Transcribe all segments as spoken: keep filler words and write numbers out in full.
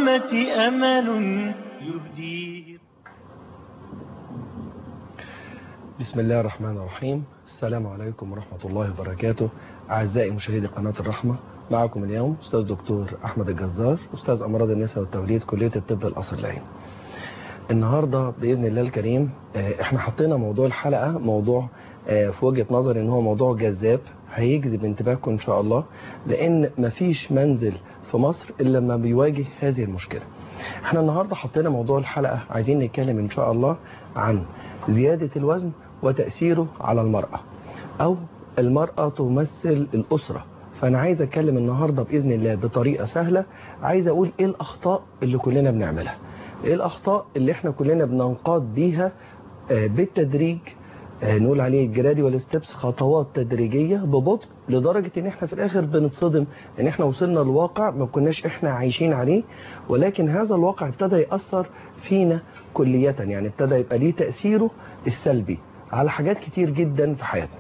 للأمة أمل يهديه. بسم الله الرحمن الرحيم. السلام عليكم ورحمة الله وبركاته. أعزائي مشاهدي قناة الرحمة، معكم اليوم أستاذ دكتور أحمد الجزار، أستاذ أمراض النساء والتوليد، كلية الطب القصر العيني. النهاردة بإذن الله الكريم احنا حطينا موضوع الحلقة موضوع في وجهة نظر ان هو موضوع جذاب هيجذب انتباهكم ان شاء الله، لان مفيش منزل في مصر الا لما بيواجه هذه المشكلة. احنا النهاردة حطينا موضوع الحلقة عايزين نتكلم ان شاء الله عن زيادة الوزن وتأثيره على المرأة، او المرأة تمثل الأسرة. فانا عايز اتكلم النهاردة بإذن الله بطريقة سهلة، عايز اقول ايه الاخطاء اللي كلنا بنعملها، ايه الاخطاء اللي احنا كلنا بننقاد بيها بالتدريج، نقول عليه الجراديوال ستيبس، خطوات تدريجية ببطء، لدرجة ان احنا في الاخر بنتصدم ان احنا وصلنا لواقع ما كناش احنا عايشين عليه، ولكن هذا الواقع ابتدى يأثر فينا كلية، يعني ابتدى يبقى ليه تأثيره السلبي على حاجات كتير جدا في حياتنا.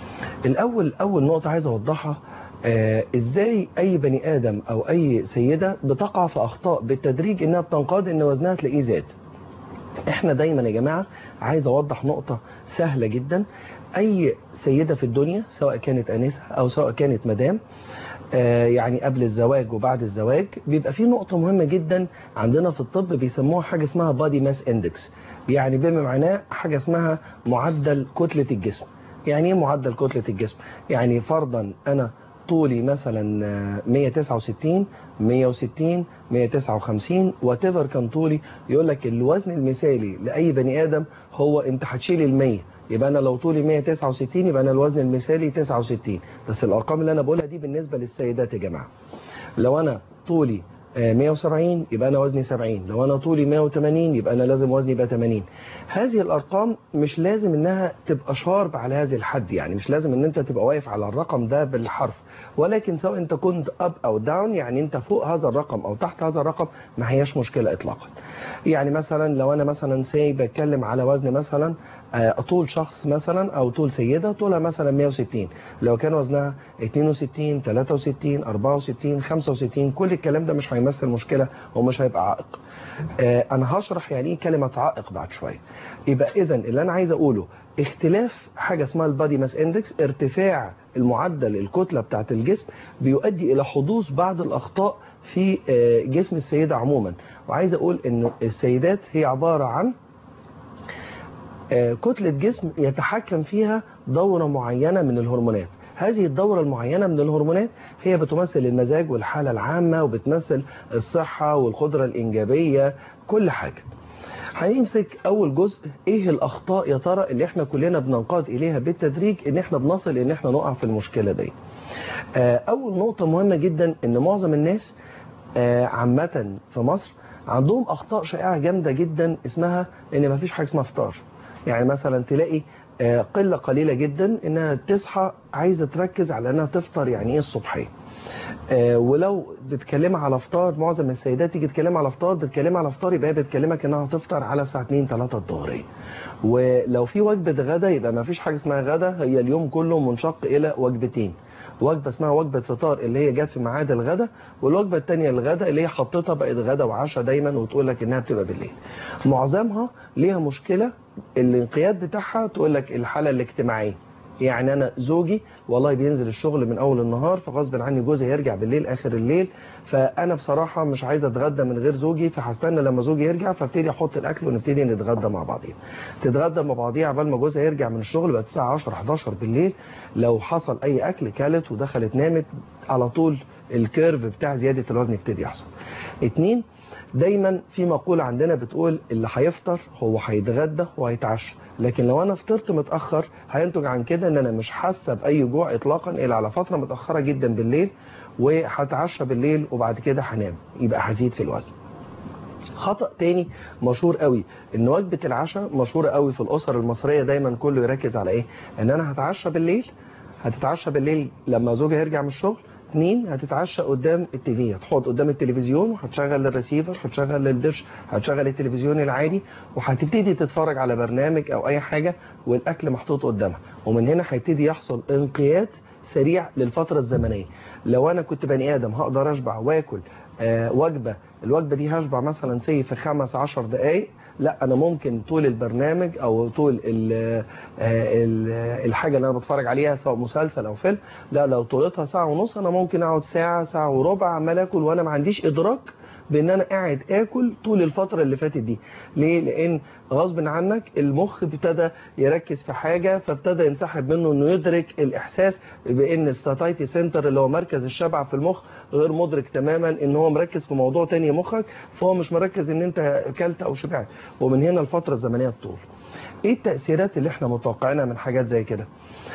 الاول اول نقطة عايز اوضحها، آه ازاي اي بني ادم او اي سيدة بتقع في اخطاء بالتدريج انها بتنقاد ان وزنها تلاقيه زاد. احنا دايما يا جماعة عايز اوضح نقطة سهلة جدا، اي سيدة في الدنيا سواء كانت انسة او سواء كانت مدام، آه يعني قبل الزواج وبعد الزواج، بيبقى في نقطة مهمة جدا عندنا في الطب بيسموها حاجة اسمها بادي ماس اندكس، يعني بما معناه حاجة اسمها معدل كتلة الجسم. يعني ايه معدل كتلة الجسم؟ يعني فرضا انا طولي مثلا مية وتسعة وستين مية وستين مية وتسعة وخمسين واتيفر كان طولي، يقول لك الوزن المثالي لاي بني ادم هو انت هتشيل المية، يبقى انا لو طولي مية وتسعة وستين يبقى انا الوزن المثالي تسعة وستين. بس الارقام اللي انا بقولها دي بالنسبة للسيدات يا جماعة. لو انا طولي مية وسبعين يبقى انا وزني سبعين، لو انا طولي مية وتمانين يبقى انا لازم وزني يبقى تمانين. هذه الارقام مش لازم انها تبقى شارب على هذه الحد، يعني مش لازم ان انت تبقى واقف على الرقم ده بالحرف، ولكن سواء انت كنت اب او داون، يعني انت فوق هذا الرقم او تحت هذا الرقم، ما هياش مشكلة اطلاقا. يعني مثلا لو انا مثلا سي بتكلم على وزن مثلا طول شخص مثلا او طول سيدة طولها مثلا مية وستين، لو كان وزنها اتنين وستين تلاتة وستين اربعة وستين خمسة وستين، كل الكلام ده مش هيمثل مشكلة ومش هيبقى عائق. انا هشرح يعني ايه كلمة عائق بعد شوية. يبقى اذا اللي انا عايز اقوله اختلاف حاجة اسمها البادي ماس اندكس، ارتفاع المعدل الكتلة بتاعت الجسم، بيؤدي الى حدوث بعض الاخطاء في جسم السيدة عموما. وعايز اقول ان السيدات هي عبارة عن كتلة جسم يتحكم فيها دورة معينة من الهرمونات. هذه الدورة المعينة من الهرمونات هي بتمثل المزاج والحالة العامة، وبتمثل الصحة والقدرة الإنجابية، كل حاجة. هنمسك أول جزء، إيه الأخطاء يا ترى اللي إحنا كلنا بننقاد إليها بالتدريج إن إحنا بنصل إن إحنا نقع في المشكلة دي. أول نقطة مهمة جدا، إن معظم الناس عامة في مصر عندهم أخطاء شائعة جامدة جدا، اسمها إن مفيش حاجة اسمها فطار. يعني مثلا تلاقي قلة قليلة جدا انها تصحى عايزة تركز على انها تفطر يعني ايه الصبحية. ولو بتكلم على فطار، معظم السيدات تيجي تكلم على فطار بتكلم على فطار يبقى بتكلمك انها هتفطر على الساعة اتنين تلاتة الظهرية. ولو في وجبة غدا يبقى ما فيش حاجة اسمها غدا، هي اليوم كله منشق الى وجبتين، وجبة اسمها وجبة فطار اللي هي جت في ميعاد الغدا، والوجبة الثانيه الغدا اللي هي حطيتها بقت غدا وعشاء دايما، وتقول لك انها بتبقى بالليل. معظمها ليها مشكلة الانقياد بتاعها، تقول لك الحالة الاجتماعية، يعني انا زوجي والله بينزل الشغل من اول النهار، فغصب عني جوزي هيرجع بالليل اخر الليل، فانا بصراحة مش عايز اتغدى من غير زوجي، فهستنى لما زوجي يرجع فابتدي احط الاكل ونبتدي نتغدى مع بعضينا. تتغدى مع بعضيها عبال ما جوزها يرجع من الشغل بقت الساعة عشرة حداشر بالليل، لو حصل اي اكل كلت ودخلت نامت، على طول الكيرف بتاع زيادة الوزن يبتدي يحصل. اتنين، دايما في مقولة عندنا بتقول اللي هيفطر هو هيتغدى وهيتعشى، لكن لو انا فطرت متأخر هينتج عن كده ان انا مش حاسة باي جوع اطلاقا الا على فترة متأخرة جدا بالليل، وهتعشى بالليل وبعد كده هنام، يبقى هزيد في الوزن. خطأ تاني مشهور قوي، ان وجبة العشاء مشهورة قوي في الاسر المصرية، دايما كله يركز على ايه، ان انا هتعشى بالليل، هتتعشى بالليل لما زوجها يرجع من الشغل. اتنين، هتتعشى قدام التيفي، هتحط قدام التلفزيون وهتشغل الريسيفر، هتشغل الدش، هتشغل التلفزيون العادي، وهتبتدي تتفرج على برنامج او اي حاجة والاكل محطوط قدامها، ومن هنا هيبتدي يحصل انقياد سريع للفترة الزمنية. لو انا كنت بني ادم هقدر اشبع واكل آه وجبه، الوجبه دي هشبع مثلا سي في خمس عشر دقائق، لا انا ممكن طول البرنامج او طول ال ال الحاجه اللي انا بتفرج عليها سواء مسلسل او فيلم، لا لو طولتها ساعه ونص انا ممكن اقعد ساعه ساعه وربع عمال اكل وانا ما عنديش ادراك بان انا قاعد اكل طول الفتره اللي فاتت دي. ليه؟ لان غصب عنك المخ ابتدى يركز في حاجه فابتدى ينسحب منه انه يدرك الاحساس بان الساتايتي سنتر اللي هو مركز الشبع في المخ غير مدرك تماما ان هو مركز في موضوع تاني مخك، فهو مش مركز ان انت اكلت او شبعت، ومن هنا الفتره الزمنيه الطول. ايه التاثيرات اللي احنا متوقعينها من حاجات زي كده؟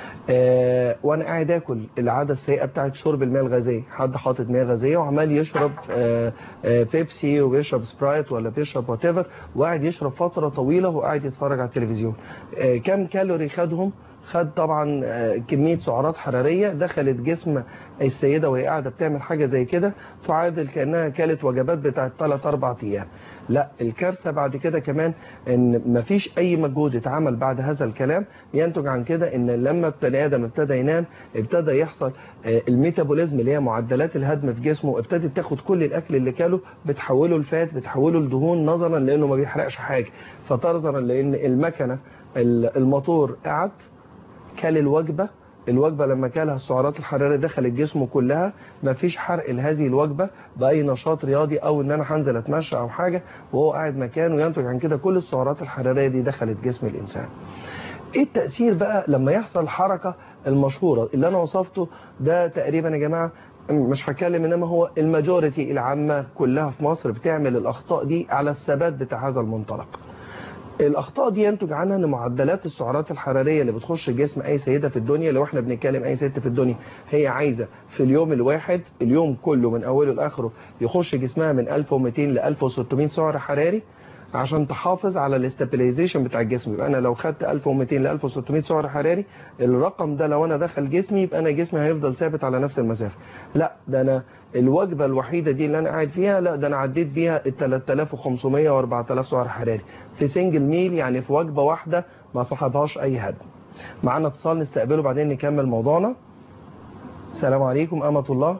آه وانا قاعد اكل، العاده السيئه بتاعت شرب المياه الغازيه، حد حاطط مياه غازيه وعمال يشرب آه آه بيبسي وبيشرب سبرايت ولا بيشرب وات ايفر، وقاعد يشرب فتره طويله وقاعد يتفرج على التلفزيون. آه كم كالوري خدهم؟ خد طبعا آه كميه سعرات حراريه دخلت جسم السيده وهي قاعده بتعمل حاجه زي كده تعادل كانها كلت وجبات بتاعت ثلاث اربع ايام. لا الكارثه بعد كده كمان ان مفيش اي مجهود اتعمل بعد هذا الكلام، ينتج عن كده ان لما البني ادم ابتدى ينام ابتدى يحصل الميتابوليزم اللي هي معدلات الهضم في جسمه ابتدت تاخد كل الاكل اللي كاله بتحوله لفات بتحوله لدهون نظرا لانه ما بيحرقش حاجه، فنظرا لان المكنه الموتور قعد كل الوجبه، الوجبة لما كلها السعرات الحرارية دخلت جسمه كلها، مفيش حرق لهذه الوجبة بأي نشاط رياضي أو إن أنا هنزل أتمشى أو حاجة وهو قاعد مكانه، ينتج عن كده كل السعرات الحرارية دي دخلت جسم الإنسان. إيه التأثير بقى لما يحصل حركة المشهورة اللي أنا وصفته ده؟ تقريبا يا جماعة مش هتكلم، إنما هو الماجوريتي العامة كلها في مصر بتعمل الأخطاء دي على الثبات بتاع هذا المنطلق. الاخطاء دي ينتج عنها ان معدلات السعرات الحراريه اللي بتخش جسم اي سيده في الدنيا، لو احنا بنتكلم اي ست في الدنيا هي عايزه في اليوم الواحد اليوم كله من اوله لاخره يخش جسمها من ألف ومئتين ل ألف وستمئة سعر حراري عشان تحافظ على الاستابيلايزيشن بتاع الجسم. يبقى انا لو خدت ألف ومئتين ل ألف وستمئة سعر حراري، الرقم ده لو انا دخل جسمي يبقى انا جسمي هيفضل ثابت على نفس المسافه. لا ده انا الوجبه الوحيده دي اللي انا قاعد فيها، لا ده انا عديت بيها ال ثلاثة آلاف وخمسمئة و أربعة آلاف سعر حراري في سنجل ميل، يعني في وجبه واحده ما صاحبهاش اي هدم. معانا اتصال نستقبله بعدين نكمل موضوعنا. السلام عليكم. أمة الله.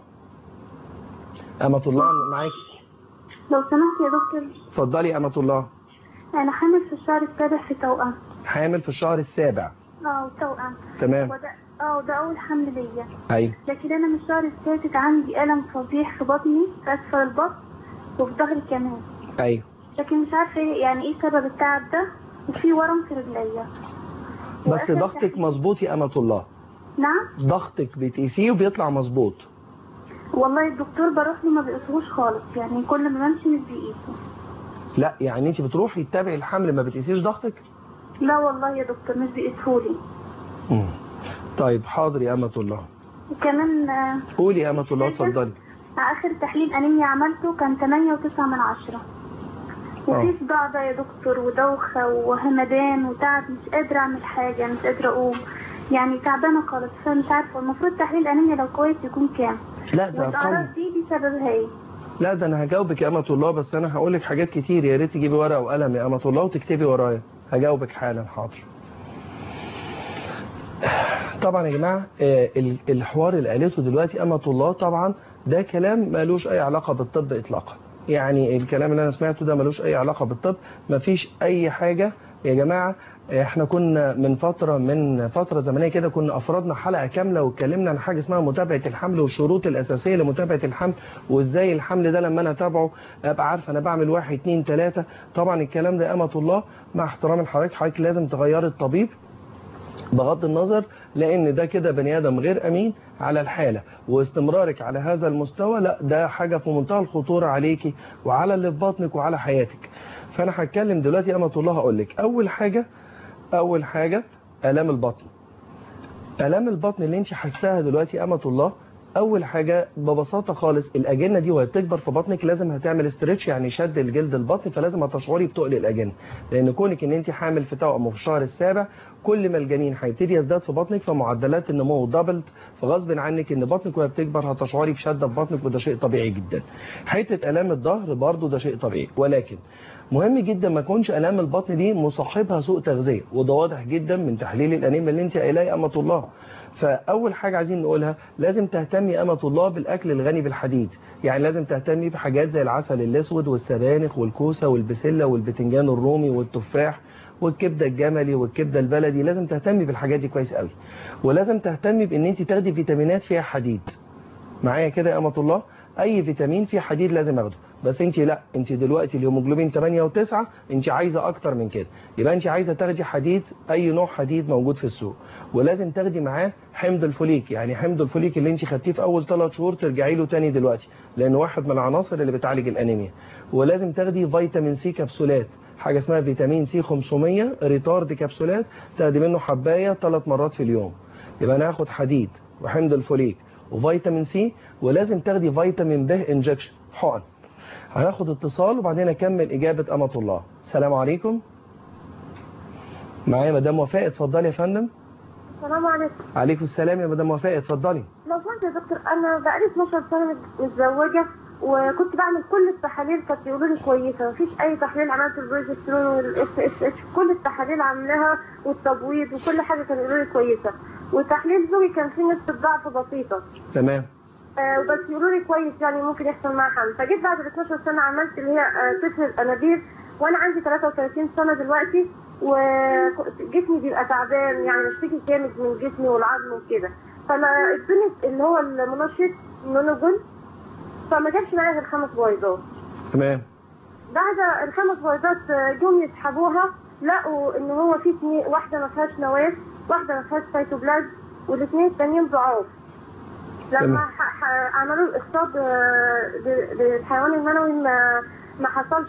أمة الله معاكي. لو سمحت يا دكتور. اتفضلي يا أمة الله. أنا حامل في الشهر السابع في توأم. حامل في الشهر السابع. اه توأم. تمام. وده اه ده أول حمل ليا. أيوه. لكن أنا من الشهر السادس عندي ألم فظيع في بطني في أسفل البطن وفي ظهري كمان. أيوه. لكن مش عارفة يعني إيه سبب التعب ده، وفي ورم في رجليا. بس ضغطك مظبوط يا أمة الله؟ نعم. ضغطك بتقيسيه وبيطلع مظبوط؟ والله الدكتور بروح له ما بيقيسوش خالص، يعني كل ما بمشي مش بيقيسه. لا يعني انت بتروحي تتابعي الحمل ما بتقيسيش ضغطك؟ لا والله يا دكتور مش بيقيسهولي. امم طيب حاضر يا أمة الله. وكمان قولي يا أمة الله اتفضلي. آخر تحليل أنيميا عملته كان ثمانية وتسعة من عشرة. وفي صداع بقى يا دكتور ودوخة وهمدان وتعب، مش قادرة أعمل حاجة، مش قادرة أقوم، يعني تعبانة خالص. فمش عارفة المفروض تحليل أنيميا لو كويس يكون كام؟ لا ده والأعراض دي دي سببها إيه؟ لا ده أنا هجاوبك يا أمة الله، بس أنا هقول لك حاجات كتير، يا ريت تجيبي ورقة وقلم يا أمة الله وتكتبي ورايا. هجاوبك حالا. حاضر. طبعا يا جماعة الحوار اللي قالته دلوقتي أمة الله طبعا ده كلام مالوش أي علاقة بالطب إطلاقا. يعني الكلام اللي أنا سمعته ده مالوش أي علاقة بالطب، مفيش أي حاجة يا جماعة. احنا كنا من فترة من فترة زمنية كده كنا أفردنا حلقة كاملة واتكلمنا عن حاجة اسمها متابعة الحمل والشروط الأساسية لمتابعة الحمل، وإزاي الحمل ده لما أنا أتابعه أبقى عارف أنا بعمل واحد اتنين تلاتة. طبعا الكلام ده يا أمة الله مع احترام لحضرتك، حضرتك لازم تغيري الطبيب بغض النظر، لان ده كده بني ادم غير امين على الحاله، واستمرارك على هذا المستوى لا ده حاجه في منتهى الخطوره عليكي وعلى اللي في بطنك وعلى حياتك. فانا هتكلم دلوقتي يا أمة الله. هقول لك اول حاجه اول حاجه الام البطن. الام البطن اللي انت حاساها دلوقتي يا أمة الله، اول حاجه ببساطه خالص الاجنه دي وهي بتكبر في بطنك لازم هتعمل استرتش، يعني شد الجلد البطن، فلازم هتشعري بتقل الاجنه، لان كونك ان انت حامل في توأم وفي الشهر السابع كل ما الجنين هيبتدي يزداد في بطنك فمعدلات النمو دبلت، فغصب عنك ان بطنك وهي بتكبر هتشعري بشده في بطنك، وده شيء طبيعي جدا. حته الام الظهر برضو ده شيء طبيعي، ولكن مهم جدا ما يكونش الام البطن دي مصاحبها سوء تغذيه، وده واضح جدا من تحليل الانيميا اللي انت قايلاه يا أمة الله. فاول حاجه عايزين نقولها لازم تهتمي امه الله بالاكل الغني بالحديد، يعني لازم تهتمي بحاجات زي العسل الاسود والسبانخ والكوسه والبسله والبتنجان الرومي والتفاح والكبده الجملي والكبده البلدي، لازم تهتمي بالحاجات دي كويس قوي. ولازم تهتمي بان انت تاخدي فيتامينات فيها حديد. معايا كده يا امه الله؟ اي فيتامين فيه حديد لازم اخده. بس انت لا، انت دلوقتي الهيموجلوبين ثمانية وتسعة، انت عايزه اكتر من كده، يبقى انت عايزه تاخدي حديد، اي نوع حديد موجود في السوق. ولازم تاخدي معاه حمض الفوليك، يعني حمض الفوليك اللي انت خدتيه في اول ثلاث شهور ترجعي له تاني دلوقتي، لانه واحد من العناصر اللي بتعالج الانيميا. ولازم تاخدي فيتامين سي كبسولات، حاجه اسمها فيتامين سي خمسمية ريتارد كبسولات، تاخدي منه حبايه ثلاث مرات في اليوم. يبقى انا هاخد حديد وحمض الفوليك وفيتامين سي، ولازم تاخدي فيتامين ب انجكشن حقن. هناخد اتصال وبعدين اكمل اجابه امه الله. السلام عليكم. معايا مدام وفاء، اتفضلي يا فندم. السلام عليكم. عليكم السلام يا مدام وفاء، اتفضلي. لو سمحت يا دكتور، انا بقالي اتناشر سنه متزوجه، وكنت بعمل كل التحاليل كانت بيقولوا لي كويسه، مفيش اي تحليل. عملت البروجسترون والاس اس اتش، كل التحاليل عاملاها والتبويض وكل حاجه كانوا بيقولوا لي كويسه. وتحليل زوجي كان فيه نسبه ضعف بسيطه. تمام. آه بس يقولوا لي كويس، يعني ممكن يحصل معاه حمل. فجيت بعد ال اتناشر سنه عملت اللي هي آه صفر الانابيب، وانا عندي تلاتة وتلاتين سنه دلوقتي، وجسمي بيبقى تعبان، يعني بشتكي جامد من جسمي والعظم وكده. فانا ادوني اللي هو المنشط نونوجول، فما جابش معايا غير خمس بويضات. تمام. بعد الخمس بويضات جم يسحبوها، لقوا ان هو في اتنين، واحده ما فيهاش نواه، واحده ما فيهاش سيتوبلازم، والاثنين التانيين ضعاف. لما ح- ح- عملوا الاخصاب بالحيوان المنوي ما ما حصلش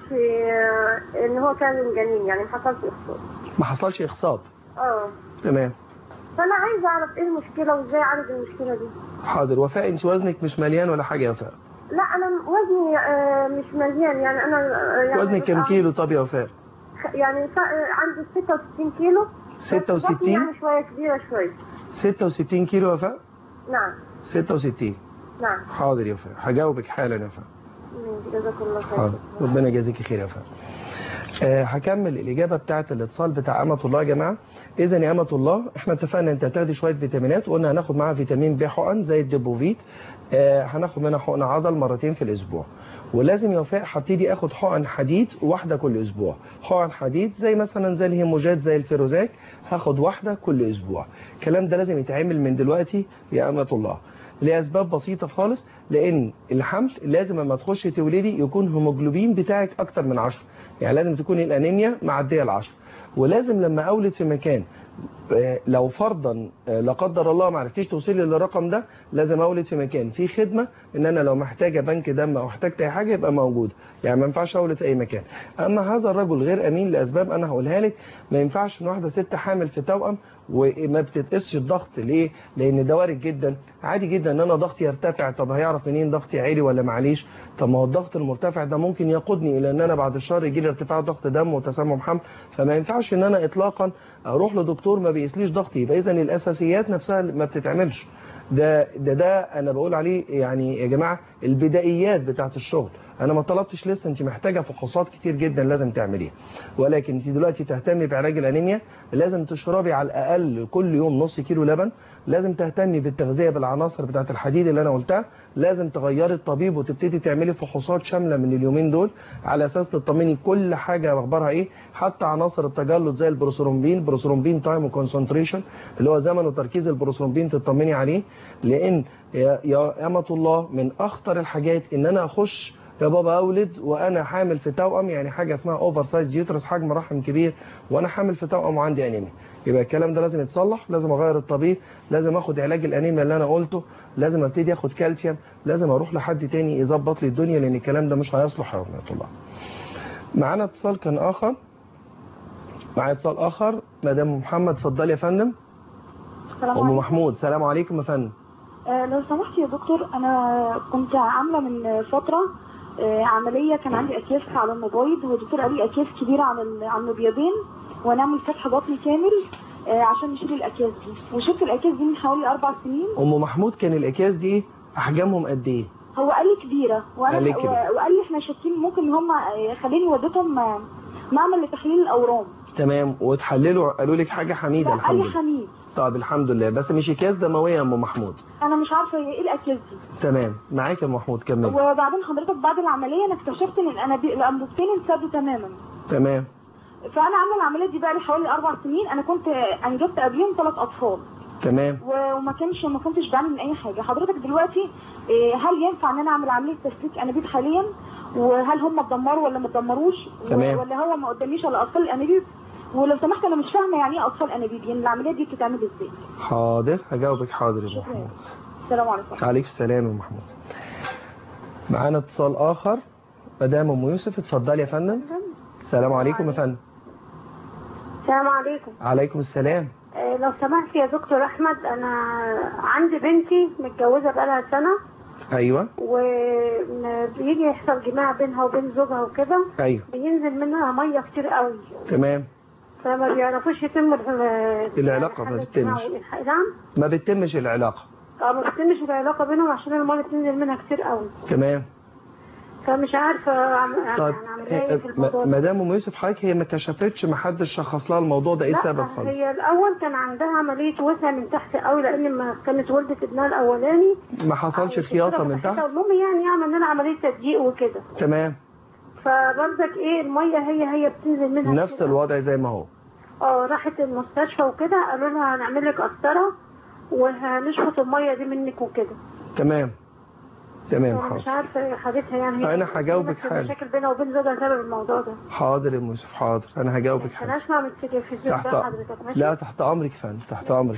ان هو كان جنين، يعني ما حصلش اخصاب. ما حصلش اخصاب. اه تمام. فانا عايزه اعرف ايه المشكله وازاي اعالج المشكله دي. حاضر. وفاء، انت وزنك مش مليان ولا حاجه يا وفاء؟ لا انا وزني آه مش مليان، يعني انا آه يعني وزنك كام كيلو طب يا وفاء؟ يعني عندي ستة وستين كيلو. ستة وستين؟ يعني شويه كبيره شويه. ستة وستين كيلو يا وفاء؟ نعم. ستة وستين. نعم. حاضر يا وفاء، هجاوبك حالا يا وفاء. جزاك الله خير. حاضر، ربنا يجازيكي خير يا وفاء. أه هكمل الإجابة بتاعة الاتصال بتاع أمة الله يا جماعة. إذا يا أمة الله، إحنا اتفقنا أنت هتاخدي شوية فيتامينات، وقلنا هناخد معاها فيتامين ب حقن زي الديبوفيت. أه هناخد منها حقن عضل مرتين في الأسبوع. ولازم يا وفاء هبتدي آخد حقن حديد واحدة كل أسبوع. حقن حديد زي مثلا زي الهيموجات زي الفيروزاك، هاخد واحدة كل أسبوع. الكلام ده لازم يتعمل من دلوقتي يا أمة الله، لأسباب بسيطة خالص. لأن الحمل لازم لما تخش تولدي يكون هيموجلوبين بتاعك أكتر من عشرة، يعني لازم تكون الأنيميا معدية العشرة. ولازم لما أولد في مكان لو فرضا لا قدر الله ما عرفتيش توصلي للرقم ده، لازم اولد في مكان فيه خدمه، ان انا لو محتاجه بنك دم او احتجت اي حاجه يبقى موجود، يعني ما ينفعش اولد في اي مكان. اما هذا الرجل غير امين لاسباب انا هقولها لك. ما ينفعش ان واحده ست حامل في توأم وما بتتقيسش الضغط. ليه؟ لان ده وارد جدا، عادي جدا ان انا ضغطي يرتفع. طب هيعرف منين ضغطي عالي ولا معليش؟ طب ما هو الضغط المرتفع ده ممكن يقودني الى ان انا بعد الشهر يجي لي ارتفاع ضغط دم وتسمم حمل. فما ينفعش ان انا اطلاقا اروح لدكتور ما بيقيسليش ضغطي. يبقى اذا الاساسيات نفسها ما بتتعملش. ده ده ده انا بقول عليه يعني يا جماعه البدائيات بتاعت الشغل. انا ما طلبتش لسه، انت محتاجه فحوصات كتير جدا لازم تعمليها. ولكن انت دلوقتي تهتمي بعلاج الانيميا، لازم تشربي على الاقل كل يوم نص كيلو لبن. لازم تهتمي بالتغذيه بالعناصر بتاعت الحديد اللي انا قلتها. لازم تغيري الطبيب وتبتدي تعملي فحوصات شامله من اليومين دول على اساس تطمني كل حاجه اخبارها ايه، حتى عناصر التجلط زي البروسرومبين، بروسرومبين تايم وكونسنتريشن اللي هو زمن وتركيز البروسرومبين تطمني عليه. لان يا يا امه الله من اخطر الحاجات ان انا اخش يا بابا اولد وانا حامل في توأم، يعني حاجه اسمها اوفر سايز يوترس، حجم رحم كبير وانا حامل في توأم وعندي انيميا. يبقى الكلام ده لازم يتصلح، لازم اغير الطبيب، لازم اخد علاج الانيميا اللي انا قلته، لازم ابتدي اخد كالسيوم، لازم اروح لحد تاني يظبط لي الدنيا، لان الكلام ده مش هيصلح يا رحمه الله. معانا اتصال كان اخر، معايا اتصال اخر. مدام محمد اتفضلي يا فندم. ام محمود، سلام عليكم يا فندم. آه لو سمحت يا دكتور، انا كنت عامله من فتره آه عمليه، كان عندي اكياس على المبايض، والدكتور قال لي اكياس كبيره عن عن المبيضين ونعمل فتح بطني كامل آه عشان نشيل الاكياس دي، وشلت الاكياس دي من حوالي اربع سنين. ام محمود كان الاكياس دي احجامهم قد ايه؟ هو قال لي كبيره، وانا قال لي كبيرة. وقال لي احنا شاكين ممكن هم يخليني وديتهم معمل لتحليل الاورام. تمام، وتحللوا قالوا لك حاجه حميده؟ الحمد لله. لله. قال لي حميد. طب الحمد لله، بس مش اكياس دمويه يا ام محمود. انا مش عارفه هي ايه الاكياس دي. تمام معاك يا ام محمود كمل. وبعدين حضرتك بعد العمليه انا اكتشفت ان الانابيب الانبوبتين انسدوا تماما. تمام. فانا عامله العمليه دي بقى لي حوالي اربع سنين. انا كنت انجبت قبليهم ثلاث اطفال. تمام. وما كانش ما كنتش بعمل من اي حاجه. حضرتك دلوقتي هل ينفع ان انا اعمل عمليه تسليك انابيب حاليا؟ وهل هم اتدمروا ولا ما اتدمروش؟ تمام. ولا هو ما قداميش الا اطفال الانابيب؟ ولو سمحت انا مش فاهمه يعني ايه اطفال انابيب، يعني العمليه دي بتتعمل ازاي؟ حاضر هجاوبك. حاضر يا محمود. السلام عليكم. عليكم السلام يا محمود. معانا اتصال اخر. مدام ام يوسف اتفضلي يا فندم. السلام عليكم يا فندم. السلام عليكم. عليكم السلام. آه لو سمحت يا دكتور احمد، انا عندي بنتي متجوزه بقالها سنه. ايوه. وبيجي يحصل جماع بينها وبين زوجها وكده. ايوه. بينزل منها ميه كتير قوي. تمام. فما بيعرفوش يتم العلاقه. ما بتتمش. نعم. ما بتتمش العلاقه. اه ما بتتمش العلاقه بينهم عشان الميه بتنزل منها كتير قوي. تمام. فمش عارفه طيب مدام ام يوسف حضرتك هي ما كشفتش، ما حدش شخص لها الموضوع ده ايه السبب خالص؟ هي الاول كان عندها عمليه وسع من تحت قوي، لان ما كانت ولدت ابنها الاولاني ما حصلش خياطه من تحت. المهم يعني يعمل لنا عمليه تدقيق وكده. تمام. فبرضك ايه الميه هي هي بتنزل منها نفس الوضع زي ما هو. اه راحت المستشفى وكده، قالوا لها هنعمل لك قسطره وهنشفط الميه دي منك وكده. تمام. تمام. حاضر. مش عارفه حالتها يعني. انا هجاوبك حالا. مشاكل بينها وبين زوجها بسبب الموضوع ده. حاضر يا ام يوسف. حاضر انا هجاوبك حالا. انا اسمع من التلفزيون تحت... ده حضرتك ماشي؟ لا تحت امرك يا فندم. تحت امرك.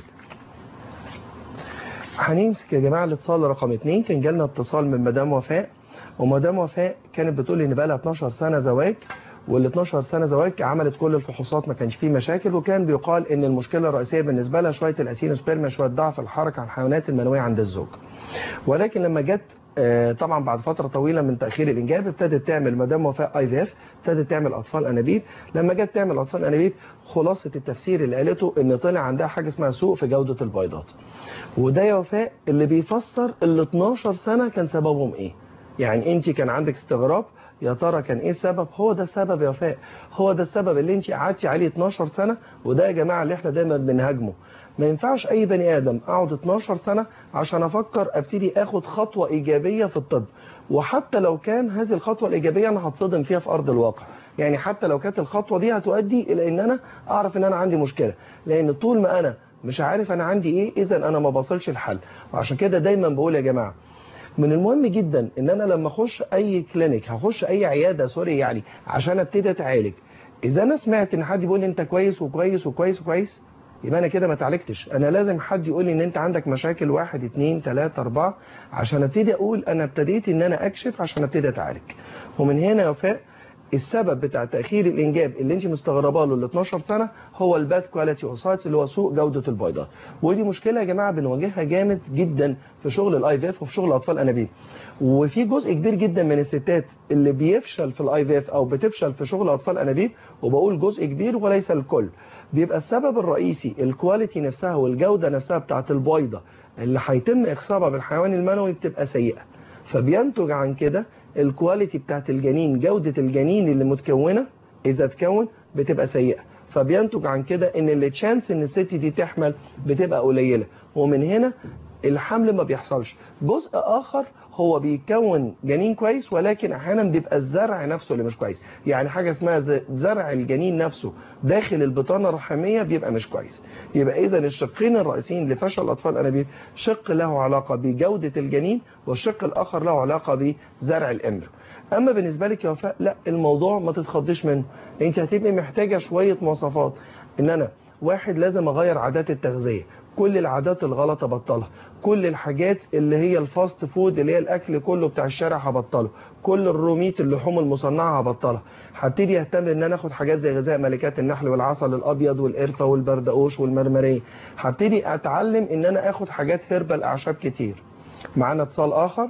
هنمسك يا جماعه الاتصال رقم اتنين. كان جالنا اتصال من مدام وفاء، ومدام وفاء كانت بتقول ان بقى لها اتناشر سنه زواج، وال اتناشر سنه زواج عملت كل الفحوصات ما كانش فيه مشاكل، وكان بيقال ان المشكله الرئيسيه بالنسبه لها شويه الاسينوسبيرما، شويه ضعف الحركه على الحيوانات المنويه عند الزوج. ولكن لما جت طبعا بعد فتره طويله من تاخير الانجاب ابتدت تعمل مدام وفاء اي في اف، ابتدت تعمل اطفال انابيب. لما جت تعمل اطفال انابيب خلاصه التفسير اللي قالته ان طلع عندها حاجه اسمها سوء في جوده البيضات. وده يا وفاء اللي بيفسر ال اتناشر سنه كان سببهم ايه. يعني انت كان عندك استغراب يا ترى كان ايه السبب؟ هو ده السبب يا وفاء، هو ده السبب اللي انت قعدتي عليه اتناشر سنه. وده يا جماعه اللي احنا دايما بنهاجمه. ما ينفعش اي بني ادم اقعد اتناشر سنه عشان افكر ابتدي اخد خطوه ايجابيه في الطب، وحتى لو كان هذه الخطوه الايجابيه انا هتصدم فيها في ارض الواقع. يعني حتى لو كانت الخطوه دي هتؤدي الى ان انا اعرف ان انا عندي مشكله، لان طول ما انا مش عارف انا عندي ايه اذا انا ما بصلش الحل. وعشان كده دايما بقول يا جماعه من المهم جدا ان انا لما اخش اي كلينيك، هخش اي عياده سوري يعني عشان ابتدي اتعالج، اذا انا سمعت ان حد بيقول لي انت كويس وكويس وكويس وكويس يبقى انا كده ما اتعالجتش. انا لازم حد يقول لي ان انت عندك مشاكل واحد اتنين تلاته اربعه عشان ابتدي اقول انا ابتديت ان انا اكشف عشان ابتدي اتعالج. ومن هنا يا وفاء السبب بتاع تاخير الانجاب اللي انت مستغرباه له ال اتناشر سنه هو الباد كواليتي اوسايتس اللي هو سوء جوده البيضات. ودي مشكله يا جماعه بنواجهها جامد جدا في شغل الاي في اف وفي شغل اطفال انابيب. وفي جزء كبير جدا من الستات اللي بيفشل في الاي في اف او بتفشل في شغل اطفال انابيب، وبقول جزء كبير وليس الكل، بيبقى السبب الرئيسي الكواليتي نفسها والجوده نفسها بتاعه البيضه اللي هيتم اخصابها بالحيوان المنوي بتبقى سيئه. فبينتج عن كده الكواليتي بتاعت الجنين، جودة الجنين اللي متكونة إذا تكون بتبقى سيئة. فبينتج عن كده إن التشانس إن الست دي تحمل بتبقى قليلة، ومن هنا الحمل ما بيحصلش. جزء آخر هو بيكون جنين كويس ولكن أحيانا بيبقى الزرع نفسه اللي مش كويس. يعني حاجة اسمها زرع الجنين نفسه داخل البطانة الرحمية بيبقى مش كويس. يبقى إذا الشقين الرئيسيين لفشل الأطفال الأنابيب شق له علاقة بجودة الجنين والشق الآخر له علاقة بزرع الإمبريو. أما بالنسبة لك يا وفاء لا، الموضوع ما تتخضيش منه. أنت هتبقي محتاجة شوية مواصفات. إن أنا واحد لازم أغير عادات التغذية، كل العادات الغلط ابطلها، كل الحاجات اللي هي الفاست فود اللي هي الاكل كله بتاع الشارع هبطله، كل الروميت اللحوم المصنعه هبطلها. هبتدي اهتم ان انا اخد حاجات زي غذاء ملكات النحل والعسل الابيض والقرفه والبردقوش والمرمريه. هبتدي اتعلم ان انا اخد حاجات هربال اعشاب كتير. معانا اتصال اخر.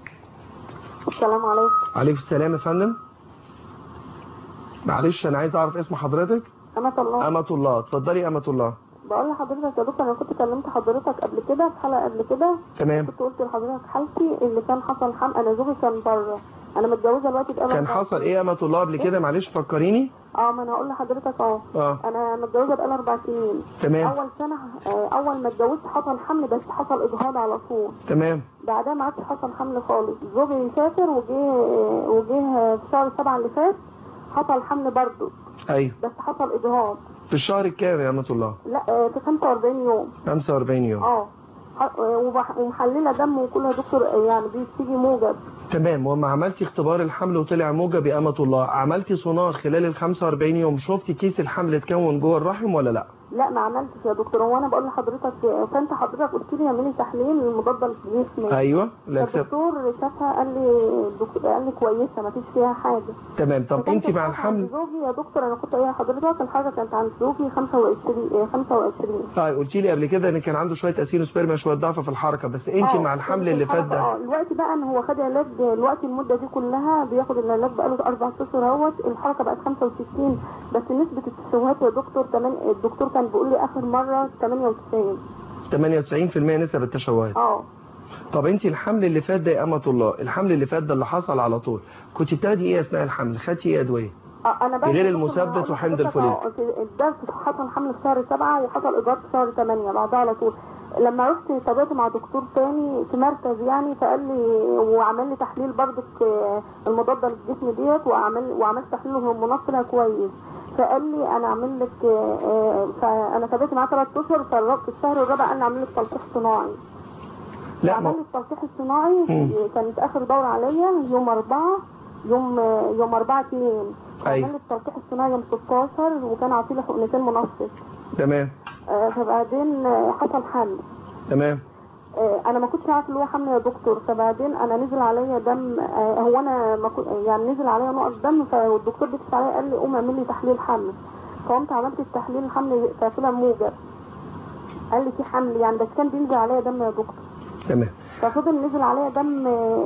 السلام عليكم. عليكم السلام يا فندم. معلش انا عايز اعرف اسم حضرتك. أمة الله. أمة الله. اتفضلي أمة الله. بقول لحضرتك يا دكتور انا كنت كلمت حضرتك قبل كده في حلقه قبل كده. تمام. كنت قلت لحضرتك حالتي اللي كان حصل حمل، انا زوجي كان بره، انا متجوزه دلوقتي بقى. كان حصل ايه يا أمة الله قبل كده؟ معلش فكريني. اه ما انا هقول لحضرتك اهو. اه انا متجوزه بقالي اربع سنين. تمام. اول سنه آه، اول ما اتجوزت حصل حمل بس حصل اجهاض على طول. تمام. بعدها ما عادش حصل حمل خالص. زوجي سافر وجه وجه في شهر سبعة اللي فات حصل حمل برضه. ايوه بس حصل اجهاض. في الشهر الكام يا أمة الله؟ لا آه، في خمسة واربعين يوم. خمسة واربعين يوم. اه ح- وبح- ومحلله دم وكل يا دكتور آه، يعني بتيجي موجب. تمام. وما عملتي اختبار الحمل وطلع موجب يا أمة الله، عملتي سونار خلال ال خمسة واربعين يوم، شفتي كيس الحمل اتكون جوه الرحم ولا لا؟ لا ما عملتش يا دكتور. هو انا بقول لحضرتك فانت حضرتك قلت لي اعملي تحليل المضاد للجسم. ايوه لا الدكتور شافها قال لي الدكتور قال لي كويسه ما فيش فيها حاجه. تمام. طب فكانت انت مع الحاجة عند الحمل زوجي يا دكتور انا كنت قايله لحضرتك الحاجه كانت عند زوجي خمسة وعشرين خمسة وعشرين. طيب قلتي لي قبل كده ان كان عنده شويه اسينوسبيرما شويه ضعف في الحركه، بس انت آه، مع الحمل اللي فات ده؟ اه الوقت بقى ان هو خد علاج الوقت المده دي كلها بياخد العلاج بقى له اربع اشهر اهوت الحركه بقت خمسة وستين بس نسبه التشوهات يا دكتور كمان الدكتور كان بيقول لي اخر مره ثمانية وتسعين. ثمانية وتسعين في المية نسب التشوهات. اه طب انت الحمل اللي فات ده يا أمة الله، الحمل اللي فات ده اللي حصل على طول، كنت بتاخدي ايه اثناء الحمل؟ خدتي ايه ادويه؟ آه، انا بقى غير المثبت وحمض الفوليك. الدرس حصل حمل في شهر سبعة وحصل ايجاد في شهر ثمانية بعدها على طول. لما رحت تابعت مع دكتور تاني في مركز يعني فقال لي وعمل لي تحليل برضك المضاد للجسم ديت وعمل وعملت تحليل هرمونات طلع كويس. فقال لي انا اعمل لك فانا تابعت معاه ثلاث اشهر في الشهر الرابع قال لي اعمل لك تلقيح صناعي. لا عمل ما لي التلقيح الصناعي كانت اخر دوره عليا يوم أربعة يوم يوم أربعة اتنين. أي. عمل لي التلقيح الصناعي يوم ستاشر وكان عاطيلي حقنتين منشط. تمام. آه فبعدين آه، حصل حمل. تمام. آه انا ما كنتش عارف اللي هو حمل يا دكتور. فبعدين انا نزل عليا دم آه هو انا ما كنت يعني نزل عليا نقط دم فالدكتور بيكشف عليا قال لي قوم اعمل لي تحليل حمل. فقمت عملت التحليل الحمل فطلع موجب. قال لي في حمل يعني بس كان بينزل عليا دم يا دكتور. تمام. ففضل نزل عليا دم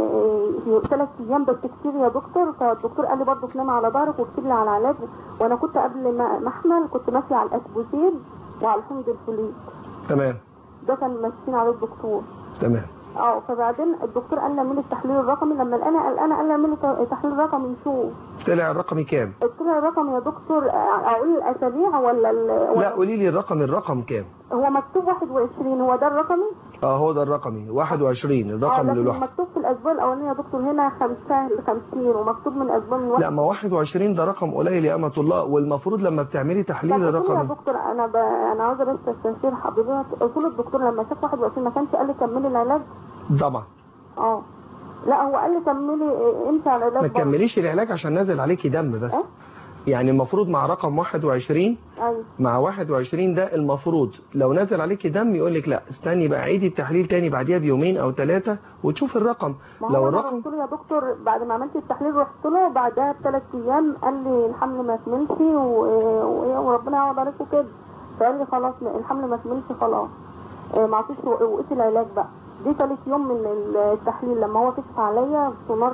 ثلاث ايام بس كتير يا دكتور. فالدكتور قال لي برضه تنام على ظهرك واكتب لي على علاج. وانا كنت قبل ما احمل كنت ماشيه على الاسبوسين وعلى الحمض الفوليك. تمام. ده كان ماشيين عليه الدكتور. تمام. اه فبعدين الدكتور قال لي اعملي التحليل الرقمي. لما انا قلقانه قال لي اعملي تحليل رقمي نشوف. طلع الرقم كام؟ طلع الرقم يا دكتور اقول الاسابيع ولا ال... لا قولي لي الرقم الرقم كام؟ هو مكتوب واحد وعشرين. هو ده الرقمي؟ اه هو ده الرقمي واحد وعشرين الرقم اه اللي لكن لوحده. مكتوب في الاسبوع الاولانيه يا دكتور هنا خمسة ل خمسين ومكتوب من اسبوع من واحد. لا ما واحد وعشرين ده رقم قليل يا أمة الله، والمفروض لما بتعملي تحليل طب قلت له الرقم. يا دكتور انا ب... انا عاوزه بس استشير حضرتك. قلت له الدكتور لما شاف واحد وعشرين ما كانش قال لي كملي العلاج؟ طبعا. اه لا هو قال لي كملي امشي على العلاج. ما تكمليش العلاج عشان نازل عليكي دم بس. أه؟ يعني المفروض مع رقم واحد وعشرين. ايوه مع واحد وعشرين ده المفروض لو نازل عليكي دم يقول لك لا استني بقى عيدي التحليل تاني بعديها بيومين او ثلاثه وتشوف الرقم. لو الرقم رحت له يا دكتور بعد ما عملت التحليل رحت له بعدها بثلاث ايام قال لي الحمل ما كملش و... وربنا يعوض عليكم كده. فقال لي خلاص الحمل ما كملش خلاص ما عطيش وقت العلاج بقى. دي ثالث يوم من التحليل لما هو كشف عليا بسونار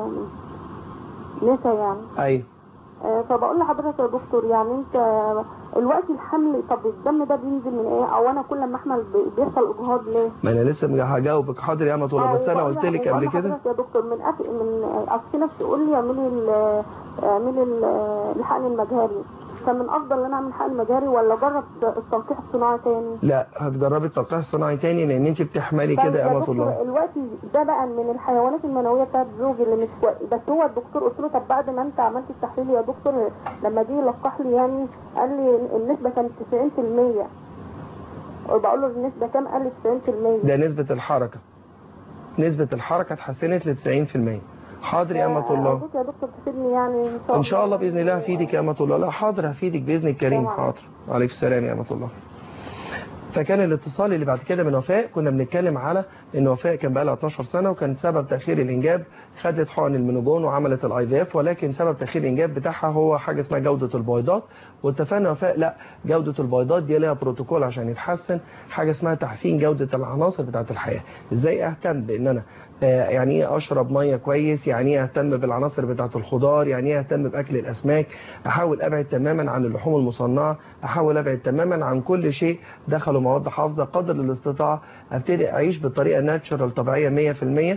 نسا يعني. ايوه. فبقول لحضرتك يا دكتور يعني انت الوقت الحمل طب الدم ده بينزل من ايه او انا كل ما احمل بيحصل اجهاض ليه؟ ما انا لسه هجاوبك حاضر يا أمة الله بس انا قلت لك قبل كده يا دكتور من أف... من اصل في ناس تقول لي اعملي اعملي الحقن المجهري. فمن افضل ان انا اعمل حقن مجهري ولا اجرب التلقيح الصناعي تاني؟ لا هتجربي التلقيح الصناعي تاني لان انت بتحملي كده يا أمة الله. الوقت ده بقى من الحيوانات المنويه بتاعت زوجي اللي مش كويس. بس هو الدكتور قلت له طب بعد ما انت عملت التحليل يا دكتور لما جه يلقح لي يعني قال لي النسبه كانت تسعين في المية. وبقول له النسبه كام؟ قال لي تسعين في المية. ده نسبه الحركه. نسبه الحركه اتحسنت ل تسعين في المية. حاضر يا أمة الله. أرجوك يا دكتور تفيدني يعني إن شاء الله. إن شاء الله بإذن الله هفيدك يا أمة الله. لا حاضر هفيدك بإذن الكريم. حاضر. عليكم السلام يا أمة الله. فكان الاتصال اللي بعد كده من وفاء كنا بنتكلم على ان وفاء كان بقى لها اتناشر سنه وكان سبب تاخير الانجاب خدت حقن المينوجون وعملت الاي في اف ولكن سبب تاخير الانجاب بتاعها هو حاجه اسمها جوده البويضات. واتفقنا وفاء لا جوده البويضات دي لها بروتوكول عشان يتحسن حاجه اسمها تحسين جوده العناصر بتاعه الحياه. ازاي اهتم بان انا آه يعني ايه اشرب ميه كويس، يعني ايه اهتم بالعناصر بتاعه الخضار، يعني ايه اهتم باكل الاسماك، احاول ابعد تماما عن اللحوم المصنعه، احاول ابعد تماما عن كل شيء دخلوا مواد حافظه قدر الاستطاعه ابتدي اعيش بطريقه ناتشرال طبيعيه مية في المية.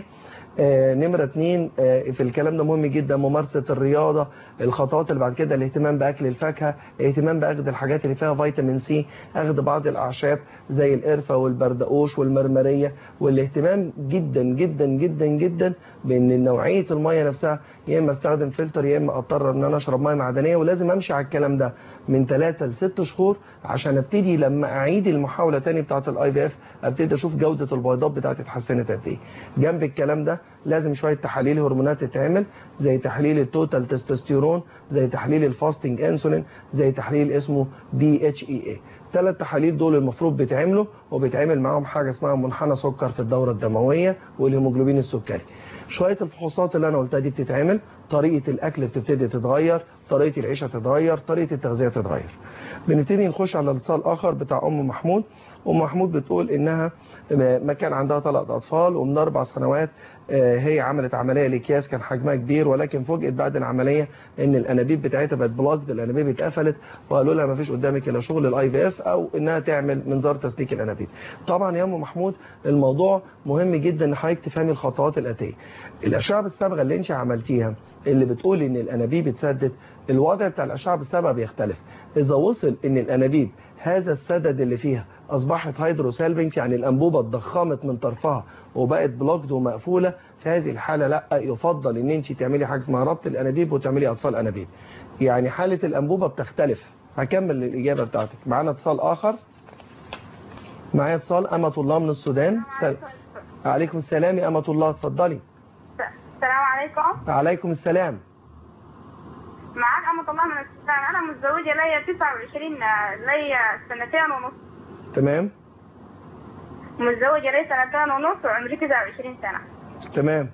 آه نمرة اتنين آه في الكلام ده مهم جدا ممارسة الرياضة، الخطوات اللي بعد كده الاهتمام بأكل الفاكهة، الاهتمام بأخذ الحاجات اللي فيها فيتامين سي، أخذ بعض الأعشاب زي القرفة والبردقوش والمرمرية، والاهتمام جدا جدا جدا جدا بأن نوعية المية نفسها يا إما استخدم فلتر يا إما أضطر أن أنا أشرب مية معدنية، ولازم أمشي على الكلام ده من ثلاثة لست شهور عشان ابتدي لما أعيد المحاولة تاني بتاعة الاي في اف ابتدي أشوف جودة البيضات بتاعتي اتحسنت قد إيه. جنب الكلام ده لازم شوية تحاليل هرمونات تتعمل زي تحليل التوتال تستوستيرون، زي تحليل الفاستنج انسولين، زي تحليل اسمه دي اتش اي اي. ثلاث تحاليل دول المفروض بيتعملوا وبيتعمل معاهم حاجة اسمها منحنى سكر في الدورة الدموية والهيموجلوبين السكري. شوية الفحوصات اللي انا قلتها دي بتتعمل، طريقة الاكل بتبتدي تتغير، طريقة العيشة تتغير، طريقة التغذية تتغير. بنبتدي نخش على الاتصال اخر بتاع ام محمود. ام محمود بتقول انها ما كان عندها ثلاث اطفال ومن اربع سنوات هي عملت عمليه لاكياس كان حجمها كبير، ولكن فوجئت بعد العمليه ان الانابيب بتاعتها بقت بلاكد، الانابيب اتقفلت، وقالوا لها ما فيش قدامك الا شغل الاي في اف او انها تعمل منظار تسليك الانابيب. طبعا يا ام محمود الموضوع مهم جدا ان حضرتك تفهمي الخطوات الاتيه. الاشعه بالصبغه اللي انت عملتيها اللي بتقول ان الانابيب اتسدت، الوضع بتاع الاشعه بالصبغه بيختلف. اذا وصل ان الانابيب هذا السدد اللي فيها اصبحت هيدروسالفنج، يعني الانبوبه اتضخمت من طرفها وبقت بلوكد ومقفوله، في هذه الحاله لا، يفضل ان انت تعملي حاجه اسمها ربط الانابيب وتعملي اطفال انابيب. يعني حاله الانبوبه بتختلف. هكمل الاجابه بتاعتك. معانا اتصال اخر. معايا اتصال امة الله من السودان. سل... عليكم السلام يا امة الله، اتفضلي. السلام عليكم. وعليكم السلام. معاك أمة الله من السودان. أنا متزوجة ليا تسعة وعشرين، ليا سنتين ونص. تمام. متزوجة ليا سنتين ونص وعمري تسعة وعشرين سنة. تمام.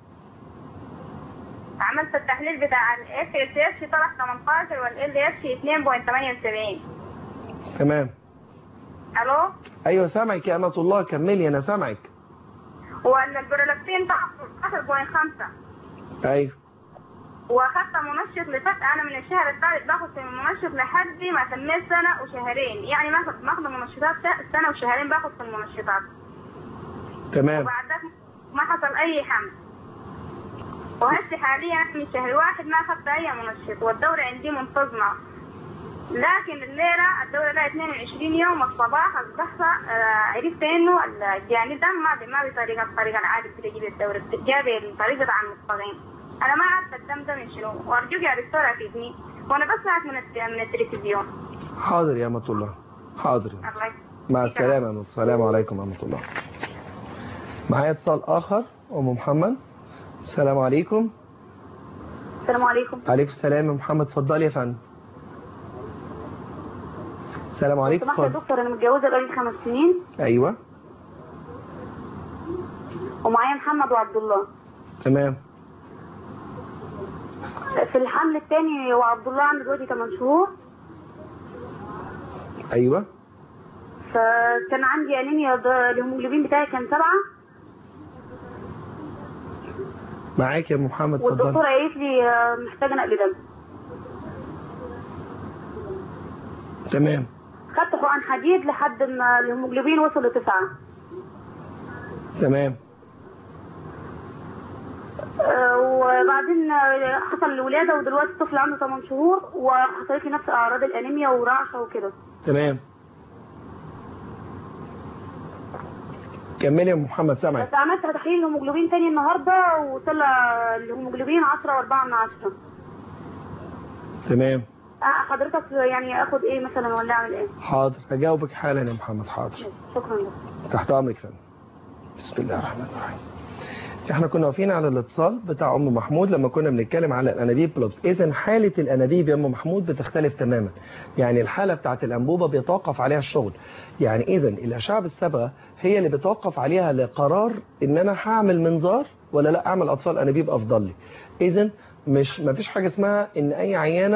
عملت التحليل بتاع ال إف إس إتش طلع ثمانية عشر وال إل إتش اثنين فاصلة ثمانية وسبعين. تمام. ألو؟ أيوه سامعك يا أمة الله، كملي أنا سامعك. والبرولاكتين طلع ستاشر فاصلة خمسة. أيوه. واخدت منشط لفتره، انا من الشهر الثالث باخد في المنشط لحد ما تميت سنه وشهرين، يعني باخد باخد منشطات سنه وشهرين باخد في المنشطات. تمام. وبعد ذلك ما حصل اي حمل. وهسه حاليا من شهر واحد ما اخذت اي منشط والدوره عندي منتظمه. لكن الليله الدوره لها اثنين وعشرين يوم، الصباح الصبح عرفت انه جاني دم ما ما بطريقه الطريقه العاديه بتجيب الدوره، جابي بطريقه عن المستقيم. أنا ما عارفة الدم ده من شنو، وأرجوك يا دكتورة أفيدني، وأنا بسمعك من من التلفزيون. حاضر يا أمة الله، حاضر. الله. مع السلامة. السلام عليكم ورحمة الله. معايا اتصال آخر. أم محمد. السلام عليكم. السلام عليكم. عليكم السلام يا محمد، اتفضلي يا فندم. السلام عليكم. سمحت يا دكتور، أنا متجوزة بقالي خمس سنين. أيوه. ومعايا محمد وعبد الله. تمام. في الحمل الثاني وعبد الله عنده دلوقتي ثمانية شهور. ايوه. فكان عندي انيميا، الهيموجلوبين بتاعي كان سبعة. معاك يا محمد، اتفضل. والدكتوره قالت لي محتاجه نقل دم. تمام. خدت حقن حديد لحد ما الهيموجلوبين وصل لتسعة. تمام. وبعدين حصل الولاده ودلوقتي الطفل عنده ثمانية شهور وحصلت لي نفس اعراض الانيميا ورعشه وكده. تمام. كملي يا محمد، سامعك. بس عملت تحليل الهيموجلوبين تاني النهارده وطلع الهيموجلوبين عشرة وأربعة من عشرة. تمام. حضرتك يعني اخد ايه مثلا ولا اعمل ايه؟ حاضر، هجاوبك حالا يا محمد. حاضر. شكرا لك. تحت امرك فندم. بسم الله الرحمن الرحيم. احنا كنا واقفين على الاتصال بتاع ام محمود لما كنا بنتكلم على الانابيب بلوك. اذا حاله الانابيب يا ام محمود بتختلف تماما. يعني الحاله بتاعت الانبوبه بيتوقف عليها الشغل. يعني اذا الاشعه بالصبغه هي اللي بتوقف عليها لقرار ان انا هعمل منظار ولا لا اعمل اطفال انابيب افضل لي. اذا مش ما فيش حاجه اسمها ان اي عيانه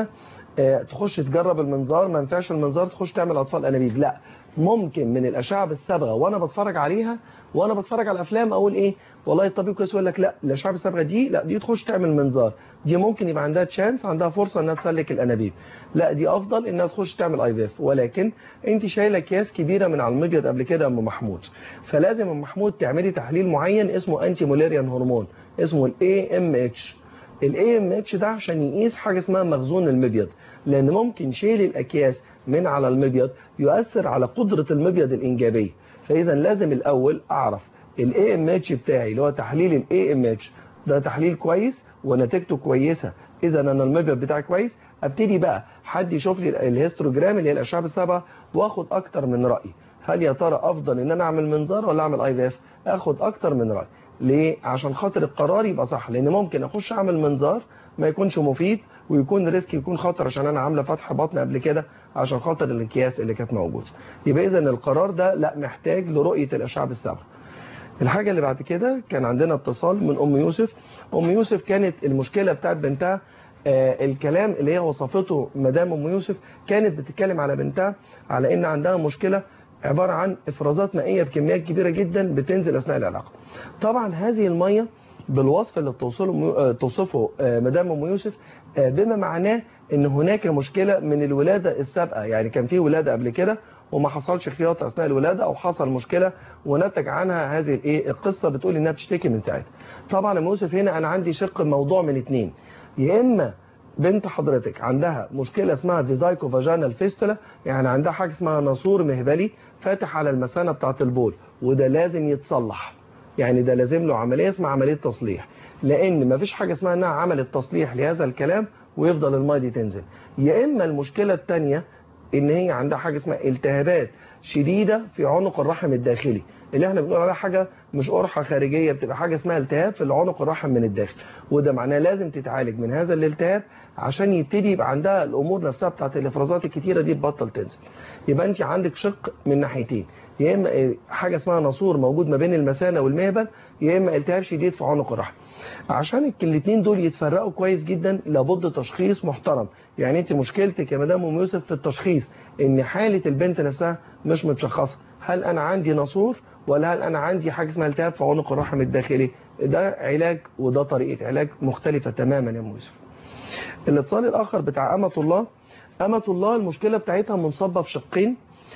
آه تخش تجرب المنظار، ما ينفعش المنظار تخش تعمل اطفال انابيب. لا، ممكن من الاشعه بالصبغه وانا بتفرج عليها وانا بتفرج على الافلام اقول ايه والله الطبيب كويس، يقول لك لا الاشعه بالصبغه دي لا دي تخش تعمل منظار، دي ممكن يبقى عندها تشانس، عندها فرصه انها تسلك الانابيب، لا دي افضل انها تخش تعمل اي في اف. ولكن انت شايله اكياس كبيره من على المبيض قبل كده يا ام محمود، فلازم ام محمود تعملي تحليل معين اسمه انتي موليريان هرمون، اسمه الاي ام اتش. الاي ام اتش ده عشان يقيس حاجه اسمها مخزون المبيض، لان ممكن شيل الاكياس من على المبيض يؤثر على قدره المبيض الانجابيه. فاذا لازم الاول اعرف الاي ام اتش بتاعي اللي هو تحليل الاي ام اتش ده تحليل كويس ونتيجته كويسه، اذا انا المبيض بتاعي كويس، ابتدي بقى حد يشوف لي الهيستوجرام اللي هي الاشعه بالصبغه واخد اكتر من راي. هل يا ترى افضل ان انا اعمل منظار ولا اعمل اي في اف؟ اخد اكتر من راي. ليه؟ عشان خاطر القرار يبقى صح، لان ممكن اخش اعمل منظار ما يكونش مفيد ويكون ريسك، يكون خطر عشان انا عامله فتح بطن قبل كده عشان خاطر الاكياس اللي كانت موجوده. يبقى اذا القرار ده لا محتاج لرؤيه الاشعه بالصبغه. الحاجه اللي بعد كده كان عندنا اتصال من ام يوسف. ام يوسف كانت المشكله بتاعت بنتها آه الكلام اللي هي وصفته مدام ام يوسف، كانت بتتكلم على بنتها على ان عندها مشكله عباره عن افرازات مائيه بكميات كبيره جدا بتنزل اثناء العلاقه. طبعا هذه الميه بالوصف اللي بتوصله توصفه مدام ام يوسف بما معناه ان هناك مشكله من الولاده السابقه، يعني كان في ولاده قبل كده وما حصلش خياطه اثناء الولاده او حصل مشكله ونتج عنها هذه الايه القصه، بتقول انها بتشتكي من ساعتها. طبعا ام يوسف هنا انا عندي شق الموضوع من اثنين، يا اما بنت حضرتك عندها مشكله اسمها فيزايكو فاجانال فيستولا، يعني عندها حاجه اسمها ناسور مهبلي فاتح على المثانه بتاعه البول، وده لازم يتصلح، يعني ده لازم له عمليه اسمها عمليه تصليح، لان مفيش حاجه اسمها انها عملت تصليح لهذا الكلام ويفضل الميه دي تنزل. يا اما المشكله الثانيه ان هي عندها حاجه اسمها التهابات شديده في عنق الرحم الداخلي، اللي احنا بنقول عليها حاجه مش قرحه خارجيه، بتبقى حاجه اسمها التهاب في العنق الرحم من الداخل، وده معناه لازم تتعالج من هذا الالتهاب عشان يبتدي يبقى عندها الامور نفسها بتاعت الافرازات الكتيره دي تبطل تنزل. يبقى انت عندك شق من ناحيتين، يا اما حاجه اسمها ناسور موجود ما بين المثانه والمهبل، يا اما التهاب شديد في عنق الرحم. عشان الاثنين دول يتفرقوا كويس جدا لابد تشخيص محترم. يعني انت مشكلتك يا مدام ام يوسف في التشخيص، ان حاله البنت نفسها مش متشخصه، هل انا عندي ناسور ولا هل انا عندي حاجه اسمها التهاب في عنق الرحم الداخلي. ده علاج وده طريقه علاج مختلفه تماما يا ام يوسف. الاتصال الاخر بتاع امه الله. امه الله المشكله بتاعتها منصبه في شقين،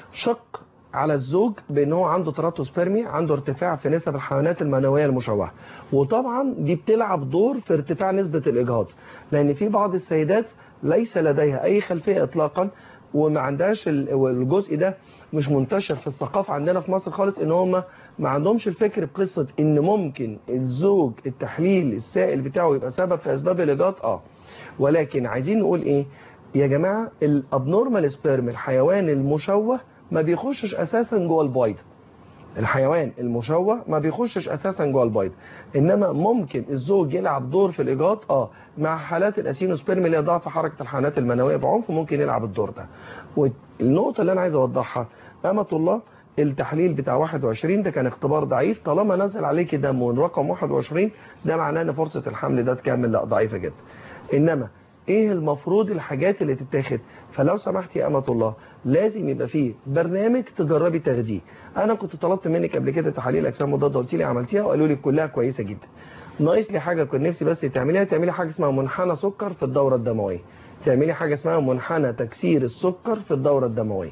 شق على الزوج بان هو عنده تراتوسبيرمي، عنده ارتفاع في نسب الحيوانات المنويه المشوهه، وطبعا دي بتلعب دور في ارتفاع نسبه الاجهاض، لان في بعض السيدات ليس لديها اي خلفيه اطلاقا وما عندهاش الجزء ده مش منتشر في الثقافه عندنا في مصر خالص، ان هم ما عندهمش الفكر بقصه ان ممكن الزوج التحليل السائل بتاعه يبقى سبب في اسباب الاجهاض. اه ولكن عايزين نقول ايه يا جماعه، الابنورمال سبيرم الحيوان المشوه ما بيخشش اساسا جوه البيض، الحيوان المشوه ما بيخشش اساسا جوه البيض، انما ممكن الزوج يلعب دور في الاجهاض اه مع حالات الاسينوسبيرم اللي هي ضعف حركه الحيوانات المنويه بعنف، ممكن يلعب الدور ده. والنقطه اللي انا عايز اوضحها امه الله، التحليل بتاع واحد وعشرين ده كان اختبار ضعيف، طالما نزل عليك دم من رقم واحد وعشرين ده معناه ان فرصه الحمل ده تكمل لا ضعيفه جدا. انما ايه المفروض الحاجات اللي تتاخد؟ فلو سمحت يا امه الله لازم يبقى فيه برنامج تجربي تاخديه. انا كنت طلبت منك قبل كده تحاليل اجسام مضاده قلت لي عملتيها وقالوا لي كلها كويسه جدا، ناقص لي حاجه كنت نفسي بس تعمليها، تعملي حاجه اسمها منحنى سكر في الدوره الدمويه، تعملي حاجه اسمها منحنى تكسير السكر في الدوره الدمويه.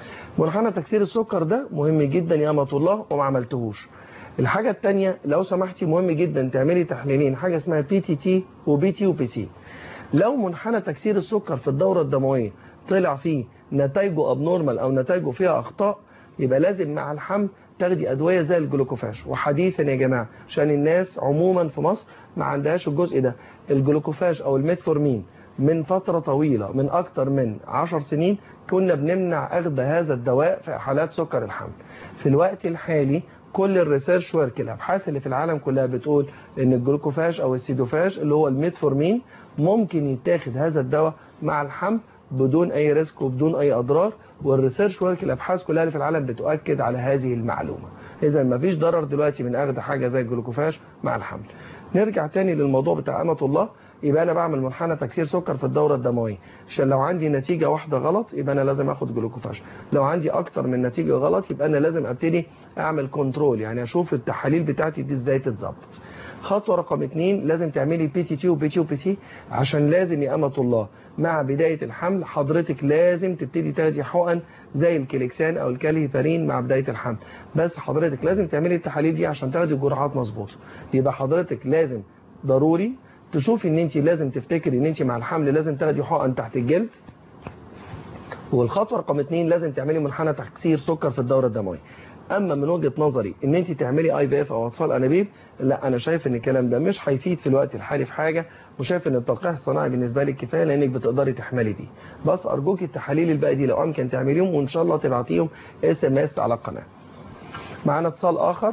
منحنى تكسير السكر ده مهم جدا يا امه الله وما عملتهوش. الحاجه الثانيه لو سمحتي مهم جدا تعملي تحليلين، حاجه اسمها بي تي تي وبي تي وبي سي. لو منحنى تكسير السكر في الدورة الدموية طلع فيه نتائجه ابنورمال او نتائجه فيها اخطاء، يبقى لازم مع الحمل تاخدي ادويه زي الجلوكوفاش. وحديثا يا جماعه عشان الناس عموما في مصر ما عندهاش الجزء ده، الجلوكوفاش او الميتفورمين من فتره طويله من اكتر من عشر سنين كنا بنمنع اخذ هذا الدواء في حالات سكر الحمل. في الوقت الحالي كل الريسيرش ورك الابحاث اللي في العالم كلها بتقول ان الجلوكوفاش او السيدوفاش اللي هو الميتفورمين ممكن يتاخد هذا الدواء مع الحمل بدون اي ريسك وبدون اي اضرار، والريسيرش ورك الابحاث كلها اللي في العالم بتؤكد على هذه المعلومه. اذا ما فيش ضرر دلوقتي من اخذ حاجه زي الجلوكوفاش مع الحمل. نرجع تاني للموضوع بتاع امه الله. يبقى انا بعمل منحنى تكسير سكر في الدوره الدمويه، عشان لو عندي نتيجه واحده غلط يبقى انا لازم اخد جلوكوفاج، لو عندي اكتر من نتيجه غلط يبقى انا لازم ابتدي اعمل كنترول، يعني اشوف التحاليل بتاعتي دي ازاي تتظبط. خطوه رقم اتنين لازم تعملي بي تي تي وبي تي وبي سي، عشان لازم يا امه الله مع بدايه الحمل حضرتك لازم تبتدي تاخدي حقن زي الكليكسان او الكاليبارين مع بدايه الحمل، بس حضرتك لازم تعملي التحاليل دي عشان تاخدي جرعات مظبوطه. يبقى حضرتك لازم ضروري تشوفي ان انت لازم تفتكري ان انت مع الحمل لازم تاخدي حقن تحت الجلد. والخطوه رقم اتنين لازم تعملي منحنى تكسير سكر في الدوره الدمويه. اما من وجهه نظري ان انت تعملي اي في اف او اطفال انابيب، لا انا شايف ان الكلام ده مش هيفيد في الوقت الحالي في حاجه، وشايف ان التلقيح الصناعي بالنسبه لك كفايه لانك بتقدري تحملي بيه. بس ارجوكي التحاليل الباقي دي لو امكن تعمليهم، وان شاء الله تبعتيهم اس ام اس على القناه. معانا اتصال اخر.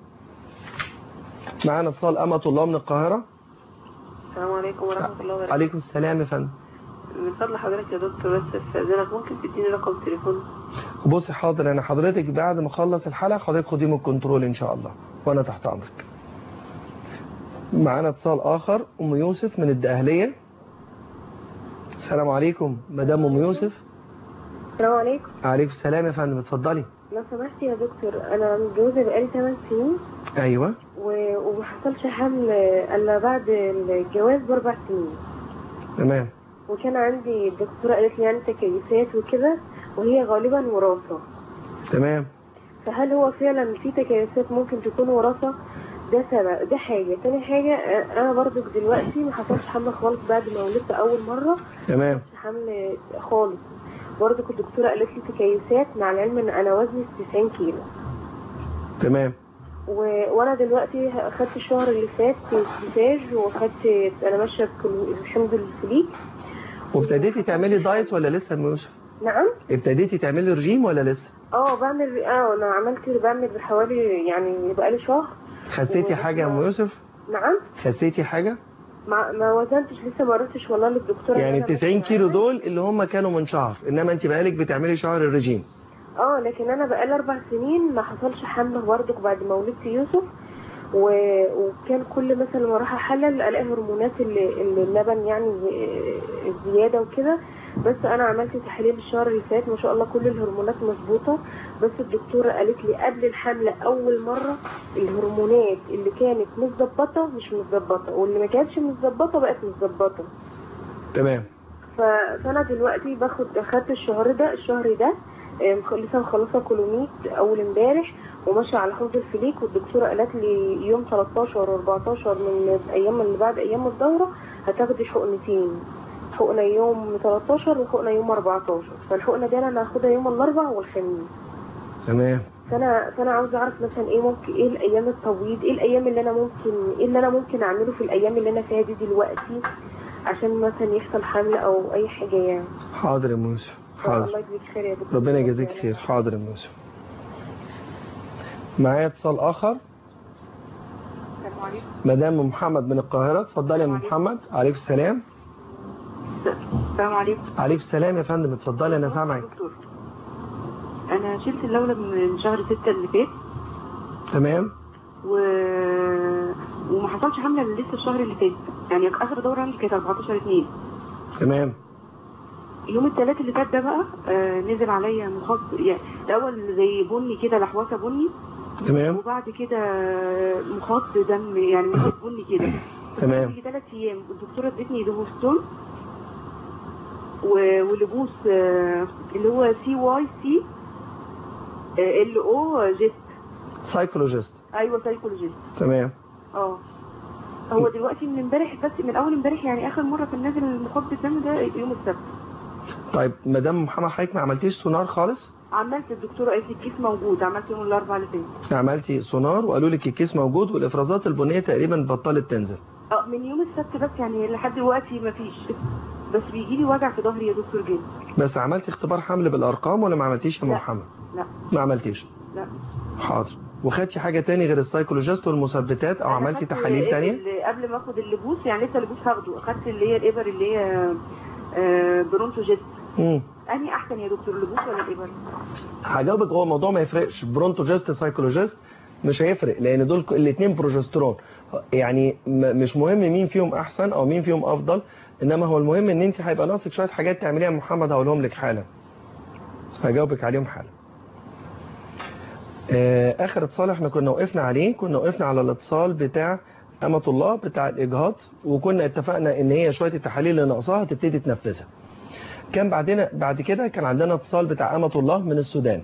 معانا اتصال امة الله من القاهره. السلام عليكم ورحمه الله وبركاته. عليكم السلام يا فندم. من فضل حضرتك يا دكتور بس استاذنك ممكن تديني رقم تليفون؟ بصي حاضر، انا حضرتك بعد ما اخلص الحلقه حضرتك خديه من الكنترول ان شاء الله وانا تحت امرك. معانا اتصال اخر ام يوسف من الدقهليه. السلام عليكم مدام ام يوسف. السلام عليكم. عليكم السلام يا فندم، اتفضلي. لو سمحت يا دكتور انا متجوزه بقالي ثمان سنين. ايوه. وما حصلش حمل الا بعد الجواز باربع سنين. تمام. وكان عندي الدكتوره قالت لي يعني تكيسات وكده، وهي غالبا وراثه. تمام. فهل هو فعلا في تكيسات ممكن تكون وراثه؟ ده سبب، ده حاجه. تاني حاجه انا برضو دلوقتي ما حصلش حمل خالص بعد ما ولدت اول مره. تمام. ما حصلش حمل خالص. برضو كنت الدكتوره قالت لي تكيسات، مع العلم ان انا وزني تسعين كيلو. تمام. و... وانا دلوقتي اخدت الشهر اللي فات مساج، واخدت انا ماشيه بحمض الفوليك. وابتديتي تعملي دايت ولا لسه يا ام يوسف؟ نعم. ابتديتي تعملي رجيم ولا لسه؟ اه بعمل اه انا عملت بعمل بحوالي يعني بقالي شهر. خسيتي حاجه يا ام يوسف؟ نعم. خسيتي حاجه؟ ما ما وزنتش لسه، ما رحتش والله للدكتوره. يعني تسعين كيلو دول اللي هم كانوا من شهر، انما انت بقالك بتعملي شهر الرجيم. اه لكن انا بقالي اربع سنين ما حصلش حمل برضك بعد ما ولدت يوسف. و... وكان كل مثلا ما اروح احلل الاقي هرمونات اللي... اللي اللبن يعني زياده وكده. بس انا عملت تحليل الشهر اللي فات ما شاء الله كل الهرمونات مظبوطه. بس الدكتوره قالت لي قبل الحمل اول مره الهرمونات اللي كانت متظبطه مش متظبطه، واللي ما كانتش متظبطه بقت متظبطه. تمام. ف... فانا دلوقتي باخد اخدت الشهر ده الشهر ده لسه مخلصه كولوميت اول امبارح وماشيه على حوض الفليك. والدكتوره قالت لي يوم تلتاشر واربعتاشر من الايام اللي بعد ايام الدوره هتاخدي حقنتين، حقنه يوم تلتاشر وحقنه يوم اربعتاشر. فالحقنه دي انا هاخدها يوم الاربعاء والخميس. تمام. فانا فانا عاوزه اعرف مثلا ايه ممكن ايه الايام التوقيت، ايه الايام اللي انا ممكن ايه اللي انا ممكن اعمله في الايام اللي انا فيها دي دلوقتي عشان مثلا يحصل حمل او اي حاجه يعني. حاضر يا يوسف. حاضر. الله يجزيك خير يا دكتور. ربنا يجزيك خير. حاضر يا يوسف. معايا اتصال اخر. السلام عليكم. مدام محمد من القاهره، اتفضلي يا ام محمد. عليكم السلام. السلام عليكم. عليكم السلام يا فندم، اتفضلي انا سامعك. دكتور انا شلت اللولب من شهر ستة اللي فات. تمام. و... وما حصلش حمل لسه الشهر اللي فات، يعني اخر دوره عندي كانت اربعتاشر اتنين. تمام. يوم الثلاث اللي فات ده بقى آه نزل عليا مخاط، يعني الاول زي بني كده لحوسه بني. تمام. وبعد كده مخاط دم يعني مخاط بني كده. تمام. بعد ثلاث ايام الدكتوره ادتني دوبوستون ولبوس آه اللي هو سي واي سي ال او جيست. سايكولوجيست. ايوه سايكولوجيست. تمام. اه هو دلوقتي من امبارح، بس من اول امبارح يعني اخر مره كان نازل المخاط الدم ده يوم السبت. طيب مدام محمد حضرتك ما عملتيش سونار خالص؟ عملت، الدكتوره قالت لي الكيس موجود، عملت يوم الاربعاء اللي فات. عملتي سونار وقالوا لك الكيس موجود والافرازات البنيه تقريبا بطلت تنزل. اه من يوم السبت بس يعني لحد دلوقتي ما فيش، بس بيجي لي وجع في ظهري يا دكتور جيل. بس عملتي اختبار حمل بالارقام ولا ما عملتيش يا ام محمد؟ لا. ما عملتيش؟ لا. حاضر. وخدتي حاجه تاني غير السايكولوجيست والمثبتات او عملتي تحاليل تانية؟ قبل ما اخد اللبوس يعني لسه اللبوس هاخده، اخدت اللي هي الابر اللي هي آه برونتوجيست. امم انهي احسن يا دكتور، اللبوس ولا الابر؟ هجاوبك. هو الموضوع ما يفرقش، برونتوجيست سايكولوجيست مش هيفرق، لان دول الاثنين بروجسترون. يعني مش مهم مين فيهم احسن او مين فيهم افضل، انما هو المهم ان انت هيبقى ناقصك شويه حاجات تعمليها. محمد هقولهم لك حالا، هجاوبك عليهم حالا. اخر اتصال احنا كنا وقفنا عليه، كنا وقفنا على الاتصال بتاع أمة الله بتاع الاجهاض، وكنا اتفقنا ان هي شويه التحاليل اللي ناقصاها تبتدي تنفذها. كان بعدين بعد كده كان عندنا اتصال بتاع أمة الله من السودان.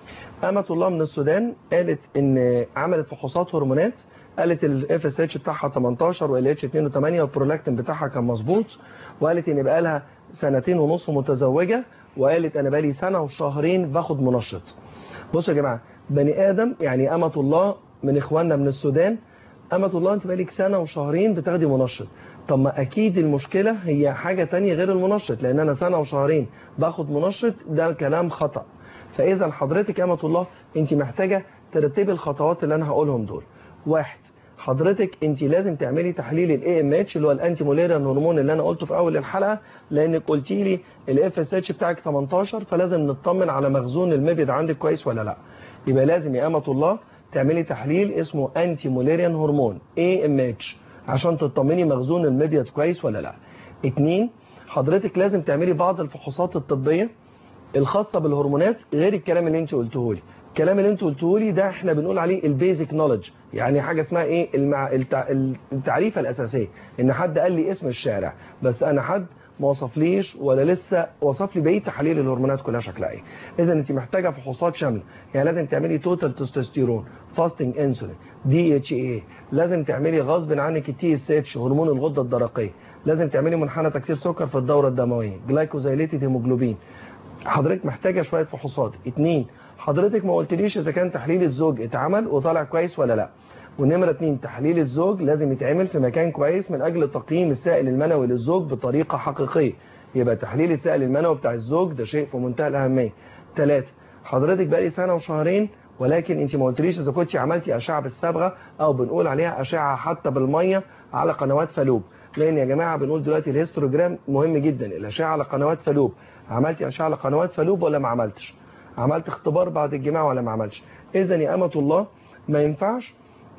أمة الله من السودان قالت ان عملت فحوصات هرمونات، قالت الاف اس اتش بتاعها تمنتاشر وال اتش اتنين وتمانية والبرولاكتين بتاعها كان مظبوط، وقالت ان بقى لها سنتين ونص متزوجه، وقالت انا بقى لي سنه وشهرين باخد منشط. بصوا يا جماعه، بني ادم يعني أمة الله من اخواننا من السودان، أمة الله انت بقالك سنه وشهرين بتاخدي منشط. طب ما اكيد المشكله هي حاجه تانية غير المنشط، لان انا سنه وشهرين باخد منشط، ده كلام خطا. فاذا حضرتك أمة الله انت محتاجه ترتبي الخطوات اللي انا هقولهم دول. واحد، حضرتك انت لازم تعملي تحليل الاي ام اتش اللي هو الانتي موليريان هرمون اللي انا قلته في اول الحلقه، لانك قلتي لي الاف اس اتش بتاعك تمنتاشر، فلازم نطمن على مخزون المبيض عندك كويس ولا لا. يبقى لازم يا أمة الله تعملي تحليل اسمه انتي موليريان هرمون اي ام اتش عشان تطمني مخزون المبيض كويس ولا لا. اتنين، حضرتك لازم تعملي بعض الفحوصات الطبيه الخاصه بالهرمونات غير الكلام اللي انت قلته لي. الكلام اللي انت قلته لي ده احنا بنقول عليه البيزك نوليدج، يعني حاجه اسمها ايه المع... التع... التعريفه الاساسيه، ان حد قال لي اسم الشارع بس انا حد ما وصفليش ولا لسه وصف لي بقيه تحاليل الهرمونات كلها شكلها ايه. اذا انت محتاجه فحوصات شامله، يعني لازم تعملي توتال تستوستيرون، فاستنج انسولين، دي اتش اي، لازم تعملي غصب عنك التي اس اتش هرمون الغده الدرقيه، لازم تعملي منحنى تكسير سكر في الدوره الدمويه، جلايكوزايليتد هيموجلوبين. حضرتك محتاجه شويه فحوصات. اتنين، حضرتك ما قلتليش اذا كان تحليل الزوج اتعمل وطلع كويس ولا لا. ونمره اتنين، تحليل الزوج لازم يتعمل في مكان كويس من اجل تقييم السائل المنوي للزوج بطريقه حقيقيه. يبقى تحليل السائل المنوي بتاع الزوج ده شيء في منتهى الاهميه. ثلاثة، حضرتك بقالي سنه وشهرين ولكن انت ما قلتليش اذا كنتي عملتي اشعه بالصبغه او بنقول عليها اشعه حتى بالميه على قنوات فالوب، لان يا جماعه بنقول دلوقتي الهيستوجرام مهم جدا. الاشعه على قنوات فالوب، عملتي اشعه على قنوات فالوب ولا ما عملتش؟ عملت اختبار بعد الجماع ولا ما عملتش؟ اذا يا أمة الله ما ينفعش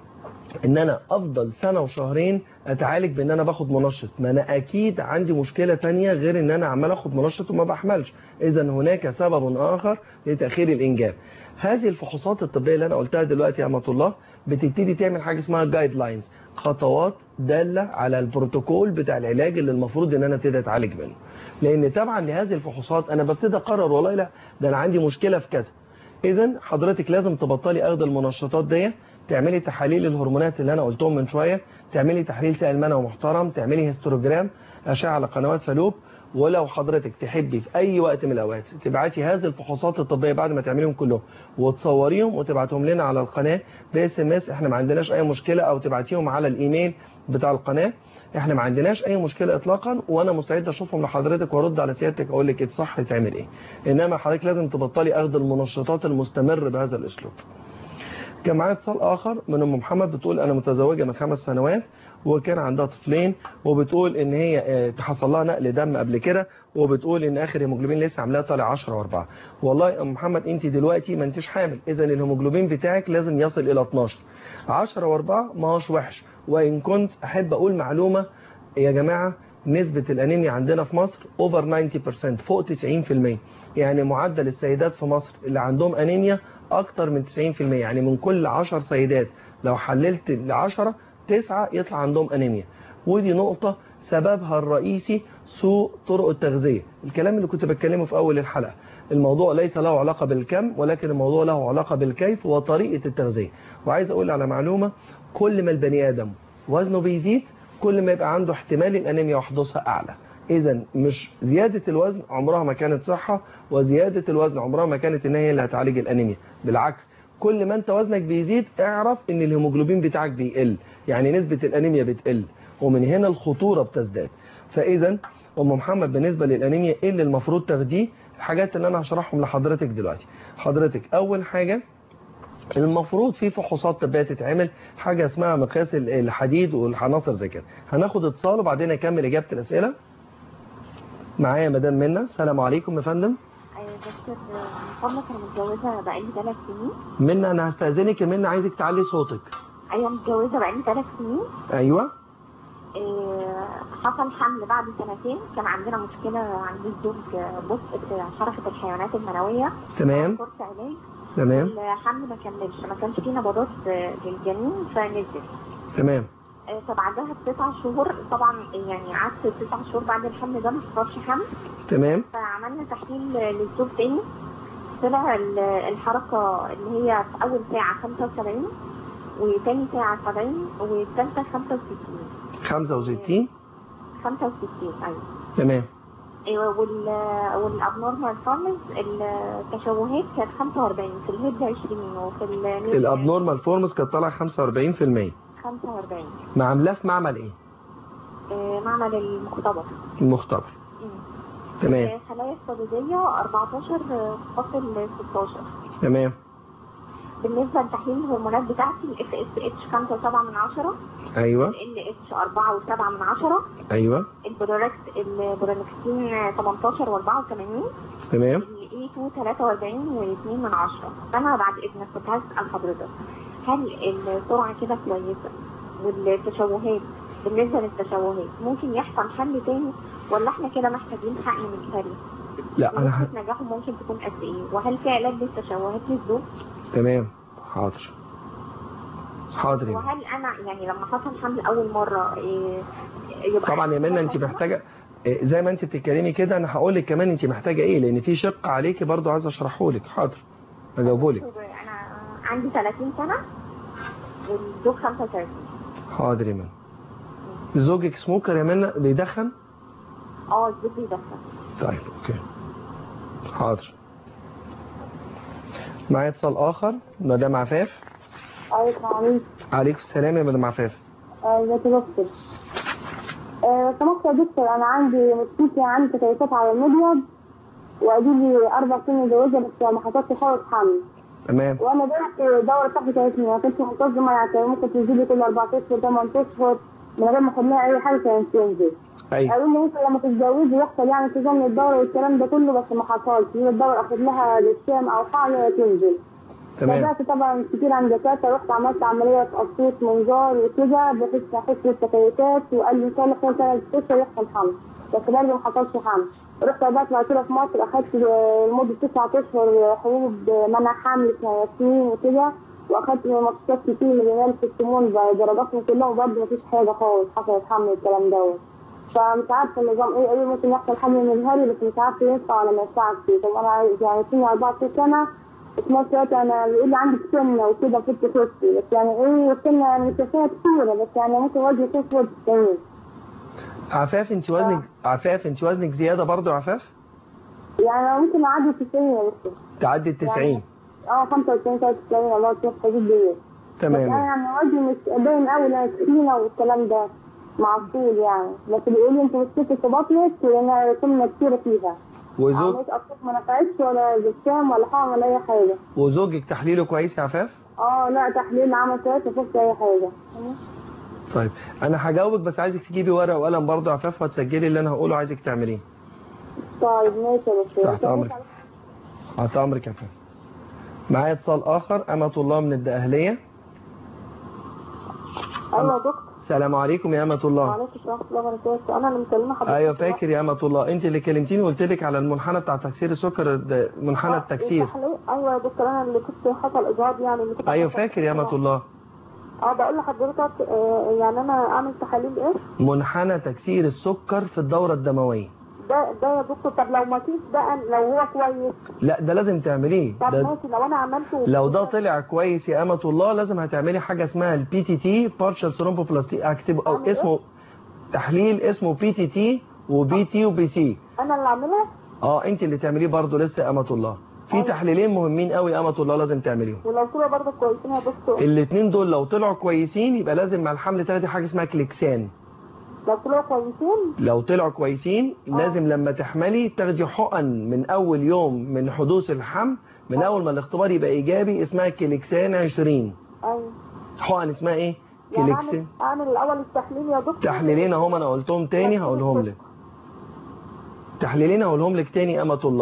ان انا افضل سنه وشهرين اتعالج بان انا باخد منشط، ما انا اكيد عندي مشكله ثانيه غير ان انا عمال اخد منشط وما بحملش. اذا هناك سبب اخر لتاخير الانجاب. هذه الفحوصات الطبيه اللي انا قلتها دلوقتي يا أمة الله بتبتدي تعمل حاجه اسمها جايد لاينز، خطوات داله على البروتوكول بتاع العلاج اللي المفروض ان انا ابتدي اتعالج منه. لان طبعا لهذه الفحوصات انا ببتدي اقرر والله لا ده انا عندي مشكله في كذا. اذا حضرتك لازم تبطلي اخذ المنشطات دي، تعملي تحاليل الهرمونات اللي انا قلتهم من شويه، تعملي تحليل سائل منوي محترم، تعملي هيستوجرام، اشعه على قنوات فالوب. ولو حضرتك تحبي في اي وقت من الاوقات تبعتي هذه الفحوصات الطبيه بعد ما تعمليهم كلهم وتصوريهم وتبعتهم لنا على القناه باس ام اس، احنا ما عندناش اي مشكله، او تبعتيهم على الايميل بتاع القناه، احنا ما عندناش اي مشكله اطلاقا، وانا مستعد اشوفهم لحضرتك وارد على سيادتك اقول لك صح تعمل ايه. انما حضرتك لازم تبطلي اخذ المنشطات المستمر بهذا الاسلوب. كان معايا اتصال اخر من ام محمد بتقول انا متزوجه من خمس سنوات وكان عندها طفلين، وبتقول ان هي حصل لها نقل دم قبل كده، وبتقول ان اخر هيموجلوبين لسه عاملاه طالع عشرة واربعة. والله يا ام محمد انت دلوقتي ما انتش حامل، اذا الهيموجلوبين بتاعك لازم يصل الى اتناشر. عشرة واربعة ما هوش وحش. وان كنت احب اقول معلومه يا جماعه، نسبة الأنيميا عندنا في مصر over تسعين بالمية، فوق تسعين بالمية. يعني معدل السيدات في مصر اللي عندهم أنيميا أكتر من تسعين بالمية، يعني من كل عشر سيدات لو حللت العشرة تسعة يطلع عندهم أنيميا. ودي نقطة سببها الرئيسي سوء طرق التغذية، الكلام اللي كنت بتكلمه في أول الحلقة. الموضوع ليس له علاقة بالكم، ولكن الموضوع له علاقة بالكيف وطريقة التغذية. وعايز أقول على معلومة، كل ما البني آدم وزنه بيزيد كل ما يبقى عنده احتمال الأنيميا وحدوثها أعلى. إذا مش زيادة الوزن عمرها ما كانت صحة، وزيادة الوزن عمرها ما كانت إن هي اللي هتعالج الأنيميا. بالعكس، كل ما أنت وزنك بيزيد اعرف إن الهيموجلوبين بتاعك بيقل، يعني نسبة الأنيميا بتقل، ومن هنا الخطورة بتزداد. فإذا أم محمد بالنسبة للأنيميا إيه اللي المفروض تاخديه؟ الحاجات اللي أنا هشرحهم لحضرتك دلوقتي. حضرتك أول حاجة المفروض في فحوصات طبيه تتعمل، حاجه اسمها مقياس الحديد والعناصر زي كده. هناخد اتصال وبعدين نكمل اجابه الاسئله. معايا مدام منى. السلام عليكم يا فندم. ايوه دكتور من فضلك انا متجوزه بقالي ثلاث سنين. منى انا هستاذنك يا منى، عايزك تعلي صوتك. ايوه متجوزه بقالي ثلاث سنين. ايوه. إيه حصل حمل بعد سنتين، كان عندنا مشكله عند الزوج بطء في حركه الحيوانات المنويه. تمام. كورس علاج. تمام. الحمل ما كملش، ما كانش فيه نبضات للجنين فنزل. تمام. فبعدها بتسع شهور طبعا يعني قعدت تسع شهور بعد الحمل ده ما حصلش حمل. تمام. فعملنا تحليل للزوج تاني، طلع الحركه اللي هي في اول ساعه خمسة وسبعين وتاني ساعه سبعين والثالثه خمسة وستين. خمسة وستين. خمسة وستين ايوه. تمام. ايوه وال والابنورمال فورمز التشوهات كانت خمسة وأربعين، في الهيد عشرين وفي الابنورمال فورمز كانت طالعه خمسة وأربعين في المية. خمسة وأربعين. معاملاه في معمل ايه؟ آه معمل المختبر. المختبر. تمام. خلايا الصديديه أربعتاشر فاصل ستاشر. تمام. بالنسبه لتحليل الهرمونات بتاعتي الاف اس اتش خمسة وسبعة من عشرة. ايوه. ال اتش أربعة وسبعة من عشرة. ايوه. البروركس البرونكسين تمنتاشر وأربعة وثمانين. تمام. الاي اتنين تلاتة وأربعين واثنين من عشرة. انا بعد اذنك كنت عايز اسال حضرتك، هل السرعه كده كويسه والتشوهات بالنسبه للتشوهات ممكن يحصل حل تاني ولا احنا كده محتاجين حقن مجهري؟ لا انا ه... نجاحه ممكن تكون قد ايه؟ وهل في علاج للتشوهات للزوج؟ تمام. حاضر حاضر. وهل انا يعني لما حصل حمل اول مره إيه يبقى طبعا يا منى انت محتاجه إيه زي ما انت بتتكلمي كده، انا هقول لك كمان انت محتاجه ايه، لان في شق عليكي برضو عايز اشرحه لك. حاضر اجاوبه لك. انا عندي ثلاثين سنه والزوج خمسة وثلاثين. حاضر يا منى. زوجك سموكر يا منى؟ بيدخن؟ اه الزوج بيدخن. طيب اوكي حاضر. معايا اتصال اخر، مدام عفاف. ايوه السلام عليكم. عليكم السلام يا مدام عفاف. ازيك يا دكتور؟ لو سمحت يا دكتور، انا عندي مشكلتي، عندي تكيسات على المبيض وادي لي اربع سنين متجوزه بس ما حصلش خالص حمل. تمام. وانا دلوقتي دوره صحي بتاعتني ما كانتش منتظمه، يعني ممكن تنزل لي كل اربع اشهر ثمان اشهر من غير ما اخد لها اي حاجه كانت تنزل. ايوه. قالوا لي ممكن لما تتجوزي يحصل يعني انتظام للدوره والكلام ده كله، بس ما حصلش. هي الدوره اخد لها للشام او حاجه تنزل. تمام. بدات طبعا كتير عند دكاتره، رحت عملت عمليه تقسيط منظار وكده بحيث احس التكيسات، وقال لي ان شاء الله خلال ثلاث اشهر يحصل حمل، بس برضه ما حصلش حمل. رحت بعد ما طلعت في مصر اخدت لمده تسعة اشهر حبوب منع حمل اسمها ياسمين وكده، واخدت مصاصات كتير من ريال في السمون بدرجاتهم كلها، وبرضه مفيش حاجه خالص حصلت حمل الكلام دوت. فمش عارفه النظام ايه، قالوا ممكن يحصل حمل مجهري بس مش عارفه ينفع ولا ما ينفعش. طب انا يعني سني أربعتاشر سنه، في نفس الوقت انا بيقول لي عندي سنه وكده فت خصي، بس يعني ايه السنه مش فيها كتيره، بس يعني ممكن وزني يكون كويس. عفاف انت وزنك آه. عفاف انت وزنك زياده برضه يا عفاف؟ يعني ممكن اعدي التسعين يا دكتور. تعدي التسعين؟ اه خمسة وتسعين ثلاثة وتسعين الله يكون في حدود. تمام. بس انا يعني وزني مش باين قوي انا تخينه والكلام ده مع الطول يعني، بس بيقولوا انت مشكلتك في بطنك لان كنا كتير فيها. وزوج عملت قسط ما نفعتش ولا جسام ولا حاجه ولا اي حاجه. وزوجك تحليله كويس يا عفاف؟ اه لا تحليل عمل كويس وشفت اي حاجه. طيب انا هجاوبك بس عايزك تجيبي ورقه وقلم برضه يا عفاف وتسجلي اللي انا هقوله عايزك تعمليه. طيب ماشي يا دكتور. تحت امرك. تحت امرك يا عفاف. معايا اتصال اخر، امة الله من الدقهليه. ايوه يا دكتور. السلام عليكم يا امة الله. وعليكم السلام ورحمه الله وبركاته. انا اللي مكلمه حضرتك. ايوه فاكر يا امة الله، انت اللي كلمتيني وقلت لك على المنحنى بتاع تكسير السكر، منحنى التكسير. ايوه يا دكتور انا اللي كنت حصل اجهاض يعني اللي كنت. ايوه فاكر يا امة الله. اه بقول لحضرتك يعني انا اعمل تحاليل ايه؟ منحنى تكسير السكر في الدوره الدمويه. ده ده يا دكتور. طب لو ما فيش بقى، لو هو كويس؟ لا ده لازم تعمليه. طب ماشي لو انا عملته. لو ده طلع كويس يا امة الله لازم هتعملي حاجه اسمها البي تي تي بارشال ثرومبوبلاستي، اكتب او اسمه تحليل اسمه بي تي تي وبي تي وبي سي. انا اللي اعملها؟ اه انت اللي تعمليه برضه لسه يا امة الله. في أيوة. تحليلين مهمين قوي يا امة الله لازم تعمليهم. ولو طلعوا برضه كويسين يا دكتور؟ الاثنين دول لو طلعوا كويسين يبقى لازم مع الحمل تاخدي حاجه اسمها كليكسان. لو طلعوا كويسين؟ لو طلعوا كويسين أوه. لازم لما تحملي تاخدي حقن من اول يوم من حدوث الحمل، من أوه. اول ما الاختبار يبقى ايجابي اسمها كليكسان عشرين. ايوه. حقن اسمها ايه؟ يعني كليكسان. اعمل اعمل الاول التحليل يا دكتور؟ تحليلين اهم انا قلتهم تاني هقولهم لك. تحليلين هقولهم لك تاني امة الله.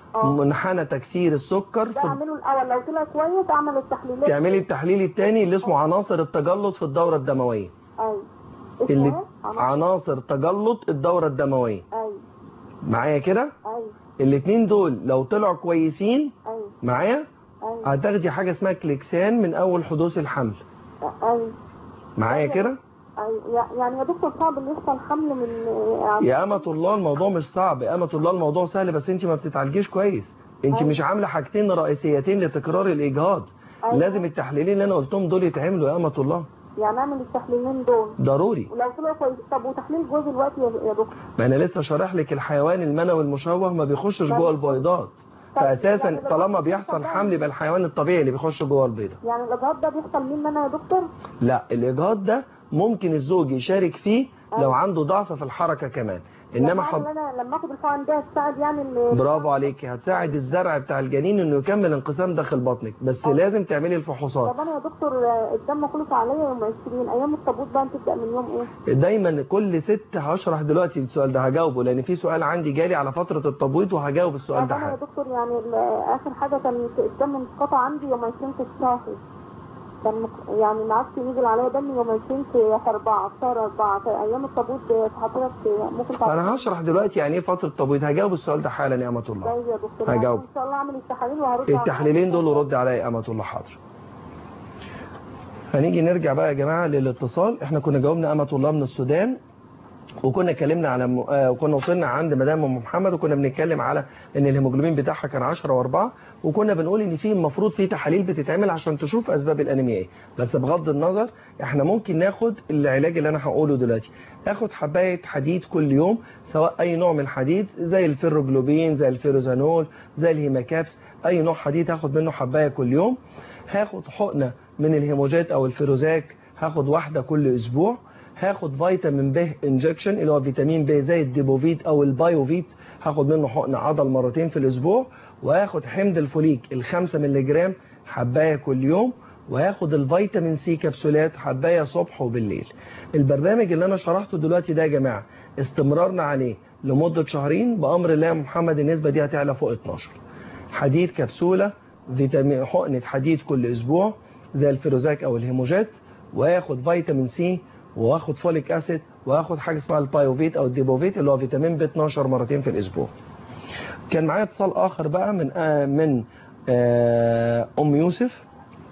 منحنى تكسير السكر ده في اعمله الاول، لو طلع كويس اعمل التحليلات. تعملي التحليل الثاني اللي اسمه عناصر التجلط في الدورة الدموية. ايوه اللي اسمه ايه؟ عناصر تجلط الدورة الدموية. ايوه معايا كده؟ ايوه الاثنين دول لو طلعوا كويسين ايوه معايا ايوه هتاخدي حاجة اسمها كليكسان من اول حدوث الحمل. ايوه معايا كده؟ ايوه يعني يا دكتور صعب ان يحصل حمل من يا أمة الله الموضوع مش صعب، يا أمة الله الموضوع سهل، بس انت ما بتتعالجيش كويس. انت أيوة. مش عامله حاجتين رئيسيتين لتكرار الاجهاض. أيوة. لازم التحليلين اللي انا قلتهم دول يتعملوا يا أمة الله. يعني اعمل التحليلين دول ضروري. ولو طلعوا كويس. طب وتحليل جوز الوقت يا دكتور؟ ما انا لسه شارح لك الحيوان المنوي المشوه ما بيخشش جوه البيضات، فاساسا يعني طالما بيحصل حمل يبقى الحيوان الطبيعي اللي بيخش جوه البيضه. يعني الاجهاض ده بيحصل مين انا يا دكتور؟ لا الاجهاض ده ممكن الزوج يشارك فيه لو عنده ضعف في الحركه كمان، انما حب... انا لما اخد الحقن ده هتساعد يعني ال... برافو عليكي، هتساعد الزرع بتاع الجنين انه يكمل انقسام داخل بطنك، بس أوه. لازم تعملي الفحوصات. طب انا يا دكتور الدم خلص عليا يوم عشرين، ايام التابوت بقى تبدا من يوم ايه؟ دايما كل ست هشرح دلوقتي السؤال ده هجاوبه، لان في سؤال عندي جالي على فتره التبويض وهجاوب السؤال ده. انا يا دكتور يعني اخر حاجه كان الدم انقطع عندي يوم عشرين في الشهر، كان يعني ما عادش ينزل عليا دم يوم عشرين في أربعة في شهر أربعة في ايام التابوت. حضرتك ممكن تعرف؟ انا هشرح دلوقتي يعني ايه فتره التبويض، هجاوب السؤال ده حالا يا أمة الله. طيب يا دكتور هجاوب ان شاء الله اعمل التحاليل وهرد التحليلين دول ورد عليا يا أمة الله. حاضر. هنيجي نرجع بقى يا جماعه للاتصال. احنا كنا جاوبنا أمة الله من السودان، وكنا اتكلمنا على م... آه وكنا وصلنا عند مدام ام محمد، وكنا بنتكلم على ان الهيموجلوبين بتاعها كان عشرة وأربعة، وكنا بنقول ان في المفروض في تحاليل بتتعمل عشان تشوف اسباب الانيميا ايه. بس بغض النظر احنا ممكن ناخد العلاج اللي انا هقوله دلوقتي. اخد حبايه حديد كل يوم، سواء اي نوع من الحديد زي الفيروجلوبين زي الفيروزانول زي الهيماكابس، اي نوع حديد هاخد منه حبايه كل يوم. هاخد حقنه من الهيموجات او الفيروزاك، هاخد واحده كل اسبوع. هاخد فيتامين ب انجكشن اللي هو فيتامين ب زي الديبوفيت او البايوفيت، هاخد منه حقن عضل مرتين في الاسبوع. وهاخد حمض الفوليك الخمسة مللي جرام حبايه كل يوم. وهاخد الفيتامين سي كبسولات حبايه صبح وبالليل. البرنامج اللي انا شرحته دلوقتي ده يا جماعه استمرارنا عليه لمده شهرين بامر الله يا محمد النسبه دي هتعلى فوق اتناشر. حديد كبسوله، فيتامين حقنه حديد كل اسبوع زي الفيروزاك او الهيموجات، واخد فيتامين سي، واخد فوليك اسيد، واخد حاجه اسمها البايوفيت او الديبوفيت اللي هو فيتامين ب اتناشر مرتين في الاسبوع. كان معايا اتصال اخر بقى من آه من آه ام يوسف.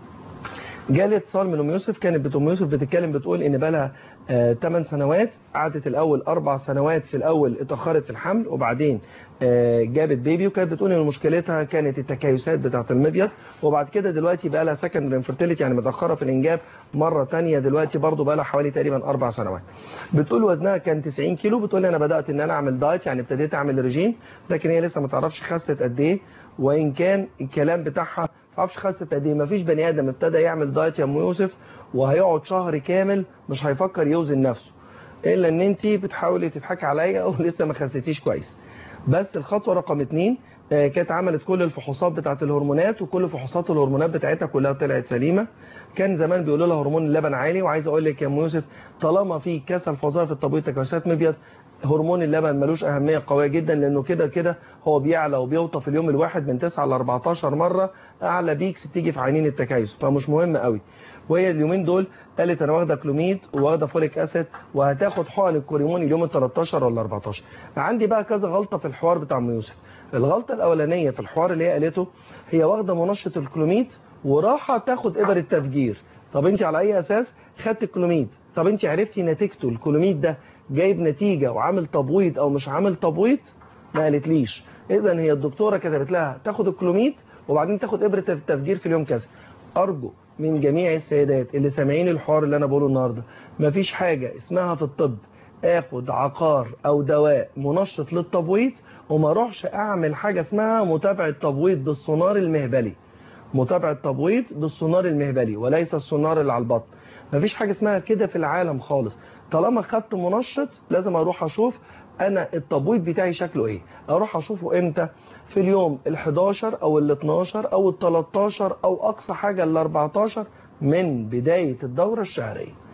جالي اتصال من ام يوسف، كانت بت ام يوسف بتتكلم بتقول ان بقى لها آه ثمان سنوات، قعدت الاول اربع سنوات في الاول اتاخرت في الحمل، وبعدين آه جابت بيبي، وكانت بتقول ان مشكلتها كانت التكيسات بتاعه المبيض، وبعد كده دلوقتي بقى لها سكندري انفيرتيليتي يعني متاخره في الانجاب مره ثانيه، دلوقتي برضو بقى لها حوالي تقريبا اربع سنوات. بتقول وزنها كان تسعين كيلو، بتقول انا بدات ان انا اعمل دايت يعني ابتديت اعمل ريجيم، لكن هي لسه ما تعرفش خست قد ايه، وان كان الكلام بتاعها ما تعرفش خست قد ايه. ما فيش بني ادم ابتدى يعمل دايت يا ام يوسف وهيقعد شهر كامل مش هيفكر يوزن نفسه، الا ان انت بتحاولي تضحكي عليا ولسه ما خسيتيش كويس. بس الخطوه رقم اتنين كانت عملت كل الفحوصات بتاعه الهرمونات، وكل فحوصات الهرمونات بتاعتها كلها طلعت سليمه. كان زمان بيقولوا لها هرمون اللبن عالي، وعايز اقول لك يا ام يوسف طالما في كسل فظيع في التبويض تكيسات مبيض، هرمون اللبن ملوش اهميه قويه جدا، لانه كده كده هو بيعلى وبيوطى في اليوم الواحد من تسعة ل اربعتاشر مره، اعلى بيكس بتيجي في عينين التكيس، فمش مهم قوي. وهي اليومين دول قالت انا واخده كلوميد وواخده فوليك اسيد، وهتاخد حقن الكوريمون اليوم ال تلتاشر ولا اربعتاشر. عندي بقى كذا غلطه في الحوار بتاع ام يوسف. الغلطه الاولانيه في الحوار اللي هي قالته، هي واخده منشط الكلوميد وراحه تاخد ابر التفجير. طب انت على اي اساس خدت الكلوميد؟ طب انت عرفتي نتيجته الكلوميد ده جايب نتيجه وعامل تبويض او مش عامل تبويض؟ ما قالتليش. اذا هي الدكتوره كتبت لها تاخد الكلوميد وبعدين تاخد ابره التفجير في اليوم كذا. ارجو من جميع السيدات اللي سامعين الحوار اللي انا بقوله النهارده، مفيش حاجه اسمها في الطب اخد عقار او دواء منشط للتبويض وما اروحش اعمل حاجه اسمها متابعه تبويض بالسونار المهبلي. متابعه تبويض بالسونار المهبلي وليس السونار اللي على البطن. مفيش حاجه اسمها كده في العالم خالص. طالما خدت منشط لازم اروح اشوف انا التبويض بتاعي شكله ايه. اروح اشوفه امتى؟ في اليوم الحداشر او الاتناشر او التلتاشر او اقصى حاجه الاربعتاشر من بدايه الدوره الشهريه.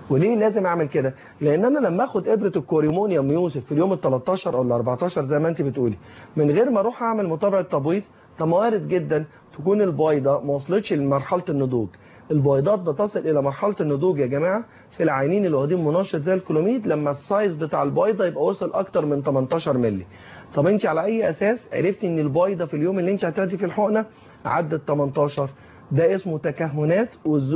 وليه لازم اعمل كده؟ لان انا لما اخد ابره الكوريمونيوم يوسف في اليوم ال تلتاشر او ال اربعتاشر زي ما انت بتقولي من غير ما اروح اعمل متابعه تبويض، طب وارد جدا تكون البويضه ما وصلتش لمرحله النضوج. البويضات بتصل الى مرحله النضوج يا جماعه في العينين اللي واخدين منشط زي الكلوميد لما السايز بتاع البويضه يبقى وصل اكتر من تمنتاشر مللي. طب انت على اي اساس عرفتي ان البويضه في اليوم اللي انت هتاخدي فيه الحقنه عدت تمنتاشر؟ ده اسمه تكهنات،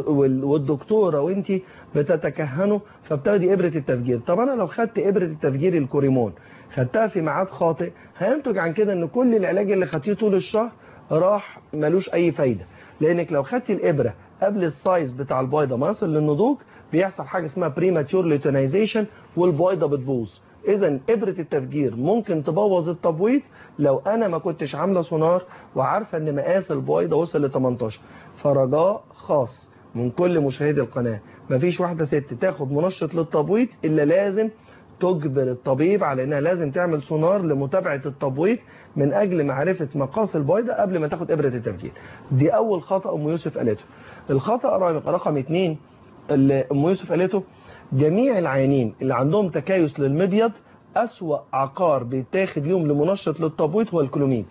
والدكتوره وانت بتتكهنوا فبتاخدي ابره التفجير. طب انا لو خدت ابره التفجير الكوريمون خدتها في ميعاد خاطئ، هينتج عن كده ان كل العلاج اللي خدتيه طول الشهر راح ملوش اي فايده. لانك لو خدتي الابره قبل السايز بتاع البويضه ما يصل للنضوج بيحصل حاجه اسمها بريماتشور ليوتينايزيشن والبويضه بتبوظ. اذا ابره التفجير ممكن تبوظ التبويض لو انا ما كنتش عامله سونار وعارفه ان مقاس البويضه وصل ل تمنتاشر. فرجاء خاص من كل مشاهدي القناه، مفيش واحده ست تاخد منشط للتبويض الا لازم تجبر الطبيب على انها لازم تعمل سونار لمتابعه التبويض من اجل معرفه مقاس البويضه قبل ما تاخد ابره التفجير. دي اول خطا ام يوسف قالته. الخطا رقم اتنين اللي ام يوسف قالته، جميع العيانين اللي عندهم تكيس للمبيض أسوأ عقار بيتاخد يوم لمنشط للتبويض هو الكلوميد.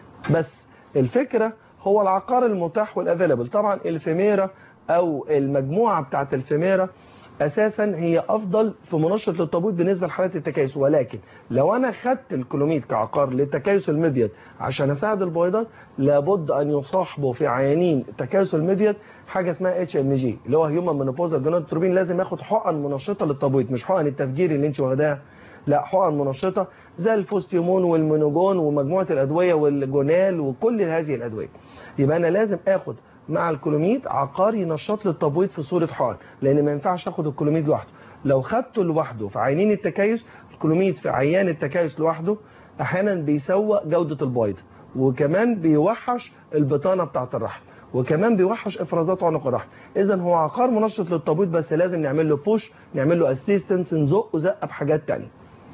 بس الفكرة هو العقار المتاح والافيلابل. طبعا الفيميرا او المجموعة بتاعت الفيميرا اساسا هي افضل في منشط للتبويض بالنسبة لحالات التكيس، ولكن لو انا خدت الكلوميد كعقار لتكيس المبيض عشان اساعد البويضات لابد ان يصاحبه في عيانين تكيس المبيض حاجه اسمها اتش ام جي اللي هو هيومن مينوبوزال جونادوتروبين. لازم ياخد حقن منشطه للتبويض، مش حقن التفجير اللي انت واخداها، لا حقن منشطه زي الفوستيمون والمونوجون ومجموعه الادويه والجونال وكل هذه الادويه. يبقى انا لازم اخد مع الكلوميد عقار ينشط للتبويض في صوره حقن، لان ما ينفعش اخد الكلوميد لوحده. لو خدته لوحده في عيانين التكيس، الكلوميد في عيان التكيس لوحده احيانا بيسوء جوده البويضه، وكمان بيوحش البطانه بتاعه الرحم، وكمان بيوحش افرازات عنق الرحم. اذا هو عقار منشط للتبويض بس لازم نعمل له بوش، نعمل له اسيستنس، نزقه زقه بحاجات ثانيه.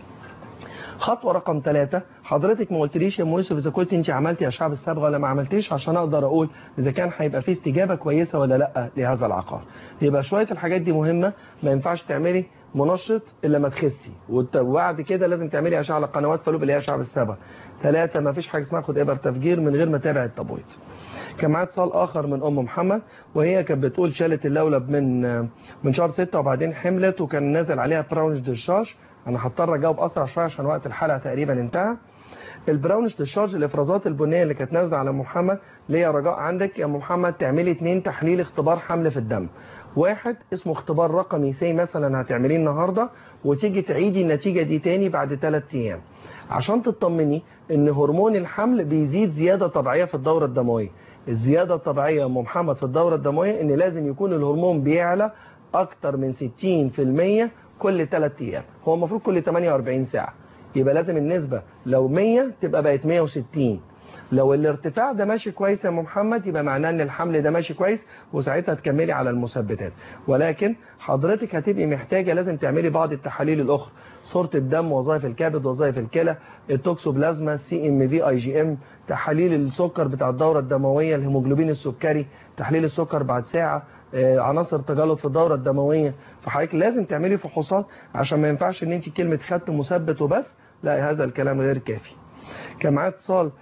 خطوه رقم ثلاثة، حضرتك ما قلتليش يا ام يوسف اذا كنت انت عملتي اشعه بالصبغه ولا ما عملتيش عشان اقدر اقول اذا كان هيبقى فيه استجابه كويسه ولا لا لهذا العقار. يبقى شويه الحاجات دي مهمه، ما ينفعش تعملي منشط الا ما تخسي، وبعد كده لازم تعملي اشعه على قنوات فالوب اللي هي اشعه بالصبغه. ثلاثة، ما فيش حاجه اسمها خد ابر تفجير من غير ما تتابع التبويض. كان معايا اتصال اخر من ام محمد، وهي كانت بتقول شالت اللولب من من شهر ستة وبعدين حملت وكان نازل عليها براونش ديشارج. انا هضطر اجاوب اسرع شويه عشان وقت الحلقه تقريبا انتهى. البراونش ديشارج الافرازات البنيه اللي كانت نازله على ام محمد، ليا رجاء عندك يا ام محمد تعملي اثنين تحليل اختبار حمل في الدم. واحد اسمه اختبار رقمي سي مثلا هتعمليه النهارده، وتيجي تعيدي النتيجه دي تاني بعد ثلاث ايام عشان تطمني ان هرمون الحمل بيزيد زياده طبيعيه في الدوره الدمويه. الزياده الطبيعيه يا ام محمد في الدوره الدمويه ان لازم يكون الهرمون بيعلى اكتر من ستين في المية كل ثلاث ايام، هو المفروض كل ثمانية وأربعين ساعه. يبقى لازم النسبه لو مية تبقى بقت مية وستين. لو الارتفاع ده ماشي كويس يا ام محمد يبقى معناه ان الحمل ده ماشي كويس، وساعتها تكملي على المثبتات. ولكن حضرتك هتبقي محتاجه لازم تعملي بعض التحاليل الاخرى، صوره الدم، وظائف الكبد، وظائف الكلى، التوكسوبلازما، السي ام في، اي جي ام، تحاليل السكر بتاع الدوره الدمويه، الهيموجلوبين السكري، تحليل السكر بعد ساعه، عناصر تجلط في الدوره الدمويه. فحضرتك لازم تعملي فحوصات عشان ما ينفعش ان انت كلمه خدت مثبت وبس، لا هذا الكلام غير كافي. كان معايا اتصال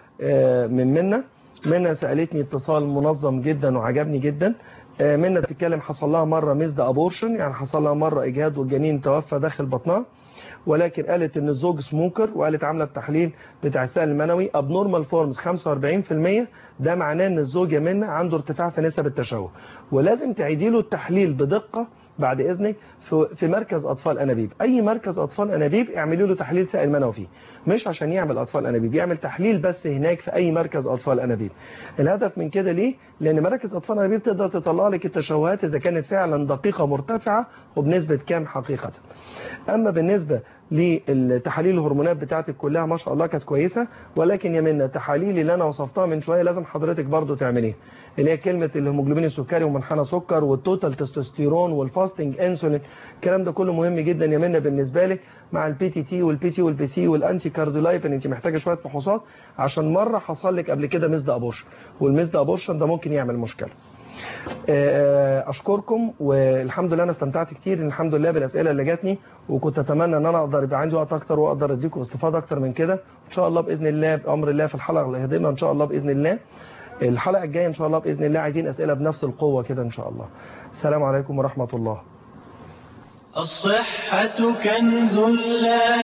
من منى. منى سالتني اتصال منظم جدا وعجبني جدا. منى بتتكلم حصل لها مره ميزد ابورشن، يعني حصل لها مره اجهاض والجنين توفى داخل بطنها، ولكن قالت ان الزوج سموكر، وقالت عامله التحليل بتاع السائل المنوي ابنورمال فورمز خمسة وأربعين في المية. ده معناه ان الزوج يا منى عنده ارتفاع في نسب التشوه، ولازم تعيدي له التحليل بدقه بعد اذنك في مركز اطفال انابيب. اي مركز اطفال انابيب اعملوا له تحليل سائل منوي فيه، مش عشان يعمل اطفال انابيب، يعمل تحليل بس هناك في اي مركز اطفال انابيب. الهدف من كده ليه؟ لان مراكز اطفال انابيب تقدر تطلع لك التشوهات اذا كانت فعلا دقيقه مرتفعه وبنسبه كام حقيقه. اما بالنسبه للتحاليل الهرمونات بتاعتك كلها ما شاء الله كانت كويسه، ولكن يا منى التحاليل اللي انا وصفتها من شويه لازم حضرتك برضو تعمليها، اللي هي كلمه الهيموجلوبين السكري ومنحنى سكر والتوتال تستوستيرون والفاستنج انسولين. الكلام ده كله مهم جدا يا منى بالنسبه لك، مع البي تي تي والبي تي والبي سي والانتي كارديولايفن. انت محتاجه شويه فحوصات عشان مره حصل لك قبل كده ميزد ابورشن، والميزد ابورشن ده ممكن يعمل مشكله. اشكركم، والحمد لله انا استمتعت كتير الحمد لله بالاسئله اللي جاتني، وكنت اتمنى ان انا اقدر يبقى عندي وقت اكتر واقدر اديكم استفاضه اكتر من كده. ان شاء الله باذن الله بامر الله في الحلقه القادمه ان شاء الله باذن الله، الحلقه الجايه ان شاء الله باذن الله عايزين اسئله بنفس القوه كده ان شاء الله. السلام عليكم ورحمه الله. الصحة كنز لا